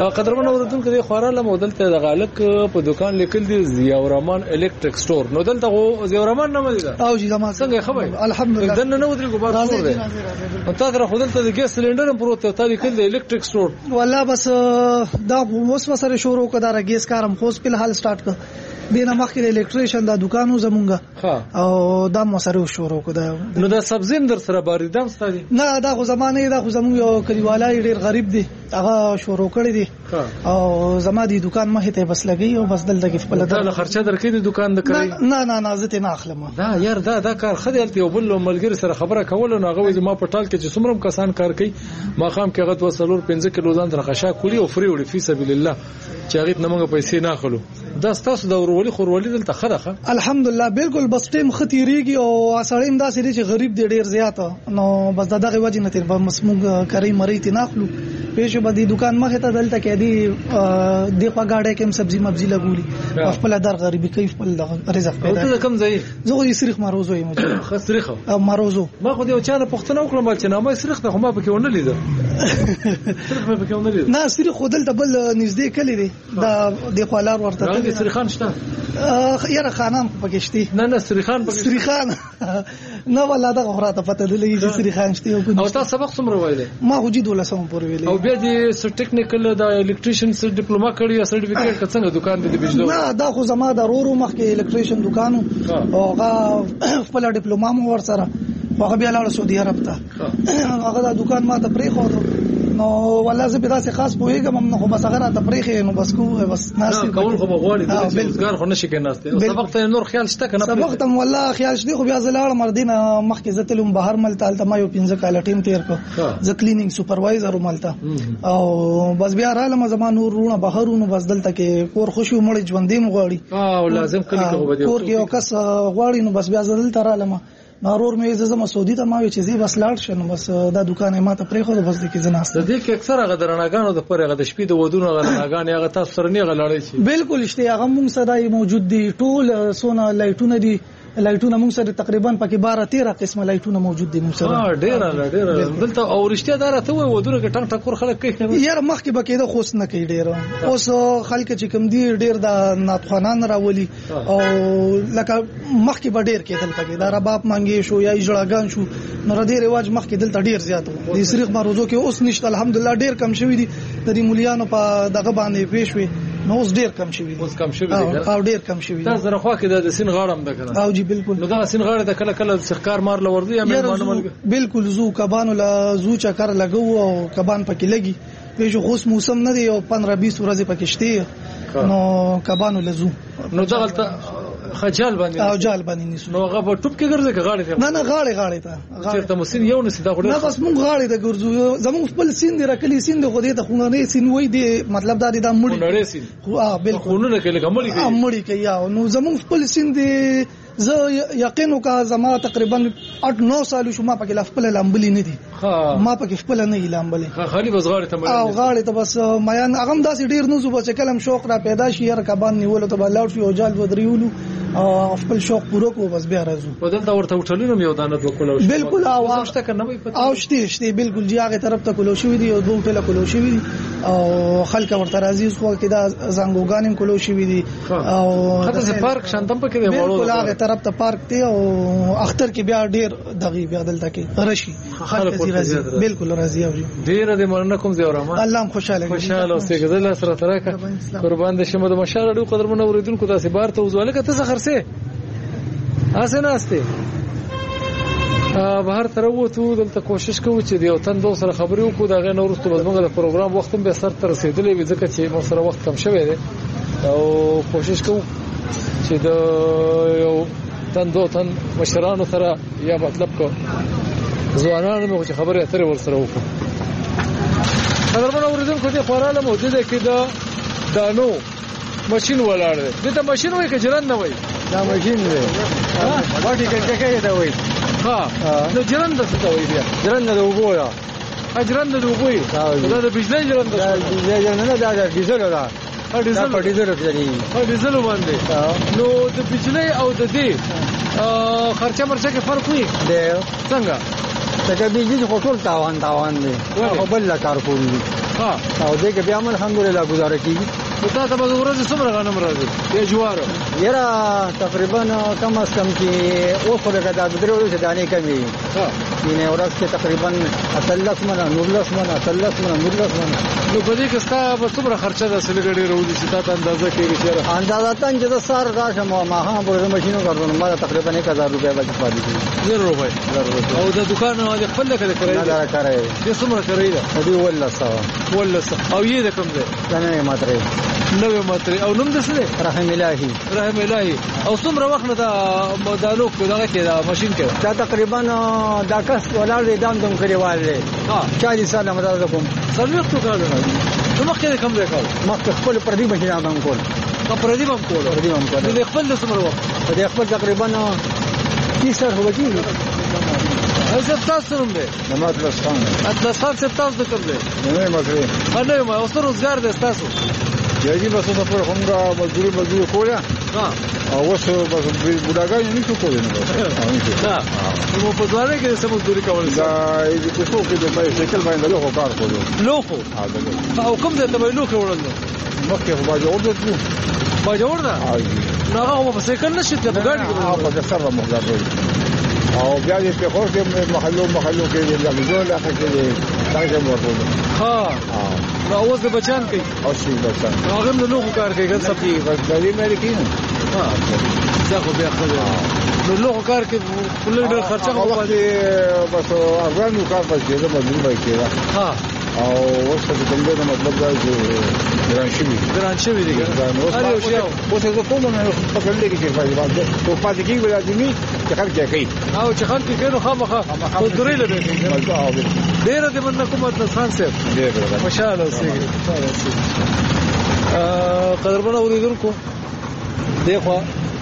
قدرمن اوردونکو د خوراله مودل ته د غالک په دکان لیکل دي ضیاء الرحمن الکتریک سٹور نو دلته غو ضیاء الرحمن نه مدي او جی زما څنګه خبر الحمدلله دنه نو درې ګبار سور دی او تا تر خو دلته د ګیس سلندر پروت ته لیکل دی الکتریک سٹور والله بس دا اوس وسره شروع کړه د ګیس کارم خو په حال سٹارټ کړ دینه مخکې الکتریشن د دکانو زمونږه او دا مو سره شروع کړه نو دا سبزین در سره باریدم ستادي نه دا خو زمانه دا خو زموږ یو کلیوالای ډیر غریب دی هغه شروع کړی دی او زما دی دکان مخې ته بس لګي او بس دلته کې خپل دا خرچه درکې د دکان د کوي نه نه نه زه ته نه اخلم دا یار دا دا کار خدای یو بل ملګری سره خبره کول نو هغه ما پټال کې چې څومره کسان کار کوي ما خام کې غت وسلور پنځه کیلو ځان تر خشا کولی او فری وړي فی سبیل الله چې هغه نه موږ پیسې نه اخلو دا ستاسو د ورولي خورولي دلته خره الحمدلله بالکل بس ټیم ختیریږي او اسړیم دا سړي چې غریب دی ډیر زیاته نو بس دغه وجه نه تر به مسموږ کوي مری تی ناخلو پېښه به د دکان مخه ته دلته کې دی د په گاډه کې سبزی مبزی لګولي خپل در غریبي کوي خپل رزق پیدا او ته کوم ځای زه یې سریخ ماروزو یم خو سریخ ماروزو ما خو یو چانه پښتنه وکړم چې نامه سریخ ته ما پکې ونه لیدل سریخ مې پکې ونه لیدل نه سریخ خودل ته بل نږدې کلی دی دا د خالار ورته دی سریخان شته یاره خانان پکې شتي نه نه سریخان پکې سریخان نه ولا دا غراته پته دی چې سریخان شتي او تاسو سبق څومره وایله ما خو جدي ولسم پورې ویلې او بیا دې س ټیکنیکل د الکتریشن س ډیپلوما کړی یا سرټیفیکیټ څنګه دکان دې بجلو نه دا خو زما د رورو مخکې الکتریشن دکانو او هغه خپل ډیپلوما مو ور سره هغه بیا لاړ سعودي عرب ته هغه دا دکان ما ته پرې خو نو والله زه به تاسو خاص پوهیږم نو خو بس هغه ته پرېخې نو بس کو بس ناس کول خو مغواړي د روزګار خو نشي کېناسته سبق ته نور خیال شته کنه سبق ته والله خیال شته خو بیا زلاړ مردینه مخکې زتلم بهر مل تال ته ما یو پنځه کال ټیم تیر کو ز کلینینګ سپروایزر ملته او بس بیا رااله زما نور رونه بهرونو بس دلته کې کور خوشو مړ ژوندې مغواړي او لازم کلی کو بده کور کې یو کس غواړي نو بس بیا دلته رااله نارور مې زه زما سعودي ته ما یو چې زی بس لاړ شنو بس دا دکان ما ته پرې خو بس د کې زناست د دې کې اکثر هغه درناګانو د پرې هغه د شپې د ودونو غلناګان هغه تاسو سره نه غلاړي شي بالکل شته هغه موږ سره موجود دي ټول سونا لایټونه دي لایټونه موږ سره تقریبا پکې بارہ تیرہ قسمه لایټونه موجود دي موږ سره ها ډیر ډیر دلته او رښتیا دار ته وای ودونه کې ټنګ ټکور خلک کوي یار مخکې بکې د خوښ نه کوي ډیر اوس خلک چې کوم دي ډیر د ناتخوانان راولي او لکه مخکې به ډیر کېدل پکې دا رباب مانګي شو یا اجړاګان شو نو ردی رواج مخکې دلته ډیر زیات دي سریخ ماروزو کې اوس نشته الحمدلله ډیر کم شوی دي د دې مولیانو په دغه باندې پیښ وي نو اوس ډیر کم شوی اوس کم شوی دی او ډیر کم شوی دا زره خو کې د سین غاړم ده کنه او جی بالکل نو دا سین غاړه د کله کله سرکار مار لور دی یا مې بالکل زو کبانو لا زو چکر لګو او کبان پکې لګي پېښو خوش موسم نه دی او پندرہ بیس ورځې پکې شته نو کبانو لزو نو دغلت خجال باندې او جال باندې نیسو نو هغه په ټوب کې ګرځي غاړې ته نه نه غاړې غاړې ته چیرته مسین یو نسی دا غوډه نه بس مونږ غاړې ته ګرځو زموږ خپل سین دی راکلي سین دی خو دې ته خونې سین وای دی مطلب دا دی دا مړی خونې سین خو اه بالکل خونونه کې لګ مړی کوي مړی کوي نو زموږ خپل سین دی زه یقین وکړم زما تقریبا اټ نو سال شو ما پکې خپل لامبلي نه دي ما پکې خپل نه لامبلي خالي بس غاړې ته او غاړې ته بس میان هغه داسې ډیر نو زو چې کلم شوق را پیدا شي هر کبان نیول ته بلاړ شو او جال ودریولو او خپل شوق پوره کو بس بیا راځو په دلته ورته وټلینم یو دانه وکولو بالکل او شته کنه وي او شته شته بالکل جی هغه طرف ته کولو شوې دي او دوه ټله کولو شوې دي او خلک ورته راځي خو کې دا زنګوګان کولو شوې دي او حتی پارک شانتم پکې دی بالکل هغه طرف ته پارک دی او اختر کې بیا ډیر دغه بیا دلته کې رشي خلک راځي بالکل راځي او ډیر دې مرنه کوم زیو رحمان الله خوشاله خوشاله اوسې غزل سره ترکه قربان دې شمه د مشال ډو قدر مونږ اوریدونکو تاسو بار ته وزواله کته څه خرسه اسه ناشته بهر تر وته دلته کوشش کوو چې یو تن دوه سره خبرې وکړو دا غو ورسته بزمنګ د پروګرام وخت به سر تر رسیدلې وي ځکه چې مو سره وخت کم شوی دی او کوشش کوو چې د یو تن دوه تن مشرانو سره یا مطلب کو ځوانانو مو چې خبرې اترې ور سره وکړو قدرمن اوریدونکو دې خوراله موجوده کې دا دانو ماشين ولاړ دی دته ماشين وای که جران نه وای دا ماشين دی واټی کې کې دا وای ها نو جران د څه وای بیا جران د وګو یا اجران د وګو دا د بجلی جران د بجلی نه دا د ډیزل دا ډیزل په ډیزل کې په ډیزل باندې نو د بجلی او د دې خرچه مرچه کې فرق وي دی څنګه څنګه بجلی خو ټول تاوان تاوان دی او بل کار کوي ها او دې کې بیا موږ الحمدلله گزاره کیږي. تا ته به ورځ څومره غنم راځي یا جوار؟ یاره تقریبا کم از کم چې او خو لکه دا درې ورځې دانې کمې ها یعنی ورځ کې تقریبا اتلس منه نورلس منه اتلس منه نورلس منه. نو په دې کې ستا به څومره خرچه ده سلګړې راوځي چې تا ته اندازه کېږي چې اندازه تن چې د سار راشم ما ها په ماشینو کارونه ما تقریبا یک هزار روپۍ باندې پاتې کیږي. زر روپۍ او د دکان د خپل لکه کرای نه دا کرای دې څومره کرای ده؟ دې ولا سو ولا سو او یې د کوم ځای؟ نه ماتره نوې ماتره او نوم د څه دی؟ رحم الهي. رحم الهي. او څومره وخت نه دا دالو کو دغه کې دا ماشين کې دا تقریبا دا کس ولاړ دی دام دم کړیوال دی. ها چالیس سال مدار کوم سلوخ تو کار نه نو مخکې کوم ځای کار؟ مخکې خپل پردي ماشين هم کول. کا پردي هم کول؟ پردي هم کول. دې خپل د څومره وخت؟ دې خپل تقریبا تیس سال هو کېږي. ایسه تاسو هم دی نماز لسان اطلس خان څه تاسو کوم دی؟ نه مزري باندې ما اوس روزګار دی تاسو یی بس په پر همغه مزدوري مزدوري کوله. ها او اوس بس بډاګای نه شو کولای نه. ها نو په ځوانه کې سم مزدوري کول دا دې په څو کې د بایسکل باندې له کار کولو. لوخو او کوم ځای ته به لوخو وړل مخکې خو باجوړ دې باجوړ نه نو هغه په سایکل نشي ته په ګاډي کې هغه د سره مخدار او بیا دې په خور کې محلو محلو کې دې لګول اخر کې دې څنګه موټر. ها نو اوس د بچان کوي او شي بچان هغه هم د لوخو کار کوي ګل سپي غړي مې کې نه. ها دا خو بیا خو نو لوخو کار کې کله ډېر خرچه خو باندې بس افغانو کار پاتې ده مزدور به کېږي. ها او اوس د کومه مطلب دا چې ګران شوی ګران شوی دی هر یو شی اوس زه کوم نه په کله کې فائدې باندې تو پاتې کېږي ولادمي چې خلک یې کوي او چې خلک یې کوي خامخا خو درې لږه ډېر دې من کومه خان صاحب ډېر ماشاءالله اوسې قدرمن اوریدونکو دغه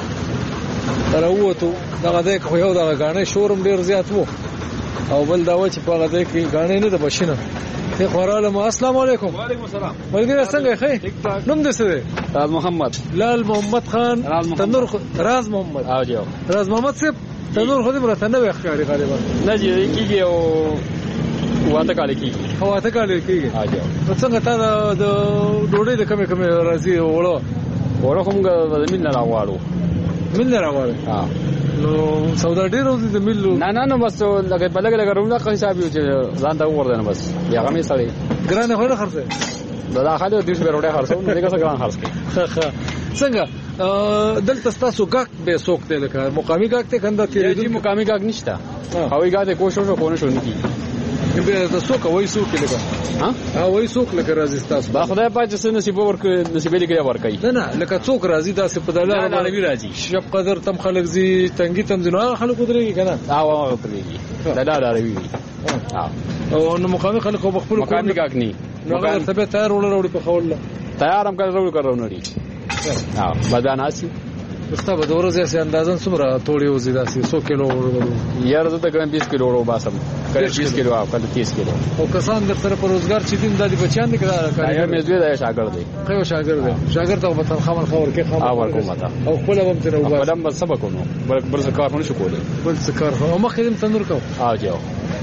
راووتو دغه د خو یو دغه غاڼه شورم ډېر زیات وو او بل دا و چې په هغه د کې غاڼه نه د بشینه ته خوراله ما السلام علیکم. وعلیکم السلام. ولګره څنګه ښه نوم دې څه دی؟ راز محمد. لال محمد خان تنور راز محمد. او جو راز محمد صاحب تنور خو دې مرته نه وښکاري غالبا. نه جی کیږي او واته کال کیږي. واته کال کیږي. او جو نو څنګه تا د ډوډۍ د کمې کمې راځي وړو وړو کوم د مين نه راوړو مين نه راوړو. ها نو سودا ډیر ورځي د ملو نه نه نو بس لکه په لګ لګ رونه خو حساب یو چې ځان ته ورده نه بس بیا غمې سړی ګرانه خو نه خرڅه دا داخله د دې څخه وروډه خرڅو نو دغه څنګه ګران خرڅ کړي. څنګه دلته تاسو ګاک به سوکته لکه مقامی ګاک ته کنده تیری دي مقامی ګاک نشته هوی ګاک ته کوشش وکړو شو نه کی به تاسو کوی سوک لکه ها هوی سوک لکه راځي تاسو با خدای پاک چې نصیب ورک نصیب لري ورکړي. نه نه لکه څوک راځي داسې په دلاره باندې راځي شپ قدر تم خلک زی تنګي تم زنه خلک درېږي کنه او هغه درېږي دلاره روي ها او نو مقامی خلک په خپل مقامی ګاک ني نو هغه ته تیار وړل په خول تیار هم کړو کړو نړي ها بداناسي ستا به د ورځې سي اندازن څومره توړي وځي داسې څو کیلو یار زه تقریبا بیس کیلو ورو باسم کله بیس کیلو او کله تیس کیلو. او کسان در سره په روزګار چې دین د بچیان نه کړه یا مې زوی د شاګرد دی خو شاګرد دی شاګرد ته په تنخواه من خبر کې خبر او ورکو متا او خپل هم تر وبا خپل هم سبق ونو بل بل څه کار نه شو کولای بل څه کار خو مخکې دې تنور کو اه جو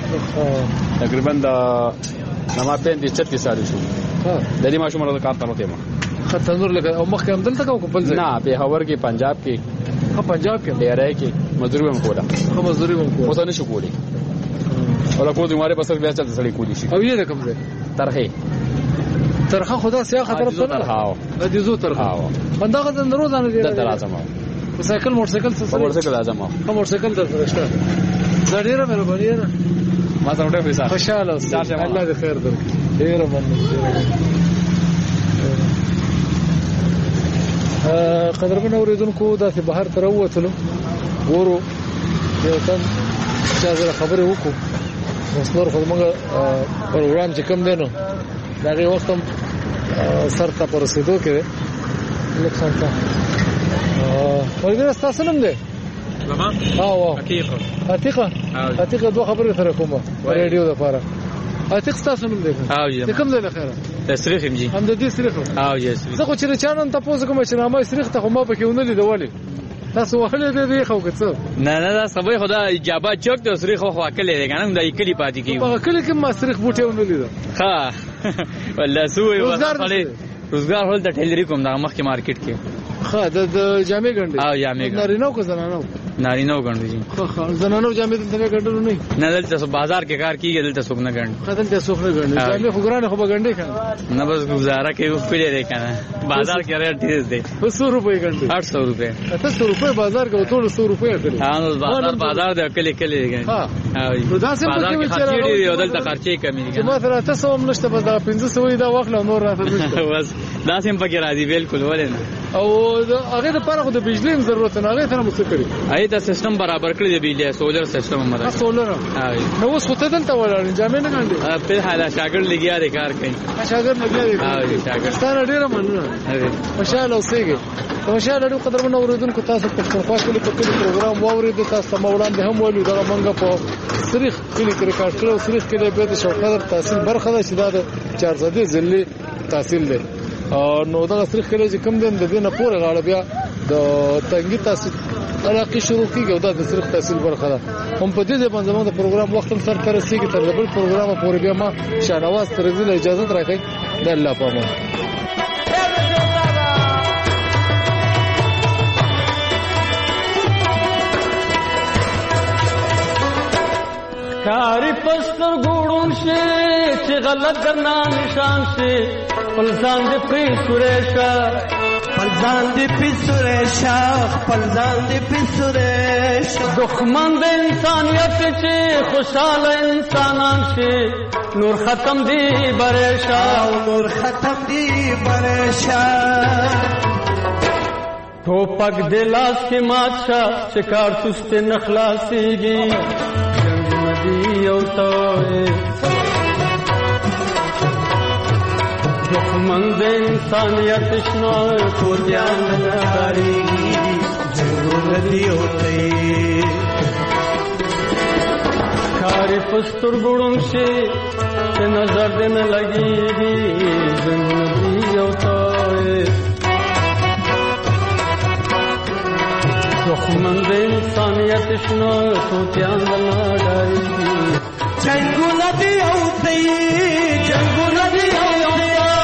تقریبا دا نما پېند چھتیس سال شو ها د دې ماشوم راځه کار ته ما تنور لګا او مخکې هم دلته کو بل ځای نه په هاور کې پنجاب کې ها پنجاب کې ډیرای کې مزدوري هم کوله خو مزدوري هم کوله اوس نه شو کولای ولا کو دې ماره په سر بیا چلته سړی کولی شي او یې د کوم ځای ترخه ترخه خدا سیا خطر ته ترخه د دې زو ترخه بندغه د روزانه دی د ترازم سایکل موټر سایکل څه موټر سایکل اعظم هم موټر سایکل در فرشته زړیره مې وبړی نه ما ته وړه پیسې خوشاله الله دې خیر درکړي ډیر مننه قدرمن اوریدونکو داسې بهر تر ووتلو ورو یو تن چې زه خبرې وکړو مسنور خو موږ پروګرام چې کم دی نو دا غي وخت هم سر ته پر رسیدو کې لکه څنګه ورګره تاسو نوم دی زمان ها حقیقه حقیقه حقیقه دوه خبرې سره کومه ریډیو لپاره حقیقه تاسو نوم دی ها یې کوم ځای لخره تسریخ هم جی هم د دې سریخ ها یې زه خو چې چانن تاسو کوم چې نامه سریخ ته ما پکې ونلې دوالې تاسو وهلې دې خو کڅ نه نه دا سبا خدا اجابت چوک ته سریخ خو خوا کله دی کنه د کلی پاتې کیږي په کلی کې ما سریخ بوټي ونلې ها والله سوې روزګار روزګار هول د ټیلری کوم دا مخکې مارکیټ کې ها د جامې ګنډي او جامې ګنډي نارینو کو زنانو نارینو ګنډي جی خو خو زنانو جامې ته ګنډلو نه نه دلته بازار کې کار کیږي دلته څوک نه ګنډي خدل ته څوک نه ګنډي جامې خو ګرانه خو به ګنډي کنه نه بس گزاره کې خپل دی کنه بازار کې ریټ ډیر دی سو روپے ګنډي आठ सौ रुपए اته سو روپے بازار کې ټول سو روپے کړی ها نو بازار بازار دی کلی کلی دی ها دا سم بازار کې خرچې ډیر یو دلته خرچې کمی دي ما سره ته سو هم نشته بس دا پنځه سو دا واخله نور راته نشته بس دا سم پکې راځي بالکل ولې نه او هغه د پاره خو د بجلی ضرورت نه هغه ته مو څه کړی اې دا سیستم برابر کړی دی بجلی سولر سیستم مره سولر ها نو اوس خو ته دلته ولاړ جامې نه ګنډي په حالا شاګرد لګیا دی کار کوي شاګرد لګیا دی ها شاګرد ستاره ډیره مننه خوشاله اوسېږي خوشاله ډېر قدرمن اوریدونکو تاسو په پښتونخوا کې په کلی پروګرام واورید تاسو ته وړاندې هم ویلو دا منګه په سریخ کلی کې ریکارډ کړو سریخ کې به د شوقدر تحصیل برخه ده چې دا د چارزدې ضلع تحصیل دی نو دا سریخ کې چې کم دین د دینه پورې غاړه بیا د تنګي تحصیل علاقې شروع کیږي دا د سریخ تحصیل برخه ده هم په دې باندې زموږ د پروګرام وخت هم سر تر رسیدي تر بل پروګرام پورې بیا ما شاهنواز ترزیل اجازه راکړي د الله په امان کاری پستر ګوړون شي چې غلط کرنا نشان شي پلزان دې پری سورېشا پلزان دې پری سورېشا پلزان دې پری سورېشا دښمن د انسانيت چې خوشاله انسانان شي نور ختم دی برېشا نور ختم دی برېشا ټوپک د لاس کې ماتشا چې کار تست نخلاصيږي یو توئے دښمن د انسانیت شنو کو ځان لري جنګ دی اوته کار پستر ګړون شي چې نظر دې نه لګيږي جنګ دی اوته دښمن د انسانیت شنو کو ځان لري جنگو ندی اوتی جنگو ندی اوتی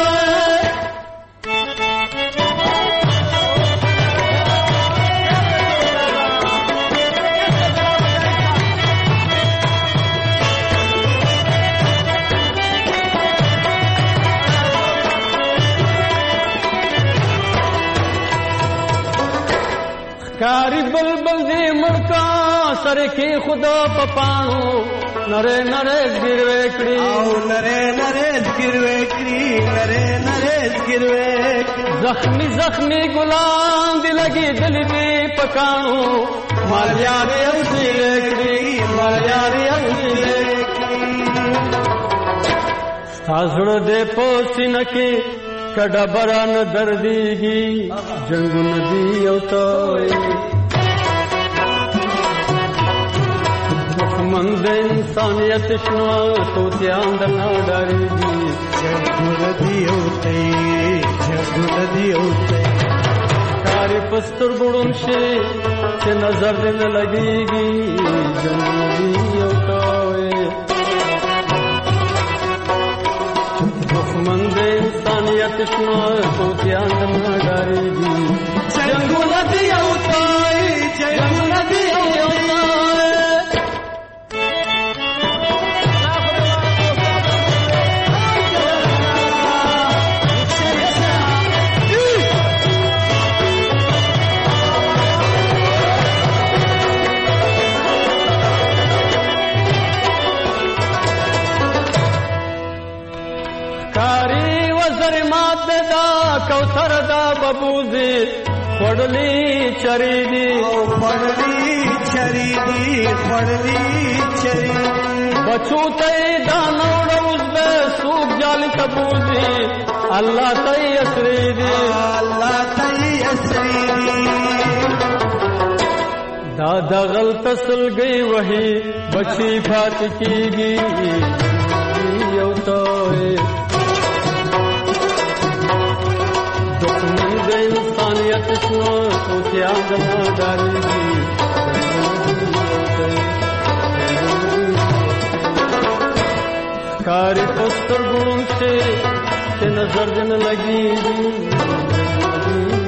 کاری بلبل دی مړکا سره کې خدا پپانو نره نره ګروي کړی او نره نره ګروي کړی نره نره ګروي زخمی زخمی ګلان دی لګي دل دی پکانو مال یار اوسې کړی مال یار اوسې کړی سازړ دې پوسین کې کډه بران درديږي جنگ ندی او توي دښمن د انسانيت شنو تو ځان د نړېږي جنگ ندی او توي جنگ ندی او توي کاری پستر ګړون شي چې نظر دې نه لګيږي جنگ ندی او توي دښمن د انسانیت شنو تو ځان د نړېږي جنگ ندی او توي جنگ ندی او توي کوثر دا ببوزي خړلې چری دي او خړلې چری دي خړلې چری بچو ته دا نوړوز د سوق جال تبوزي الله ته اسري دي الله ته اسري دي دا د غلط سلګي وਹੀ بچي فات کیږي یو ته انسانیت شنو تو ځان د نړېږي کاری پس سترګو چې چې نظر دې نه لګيږي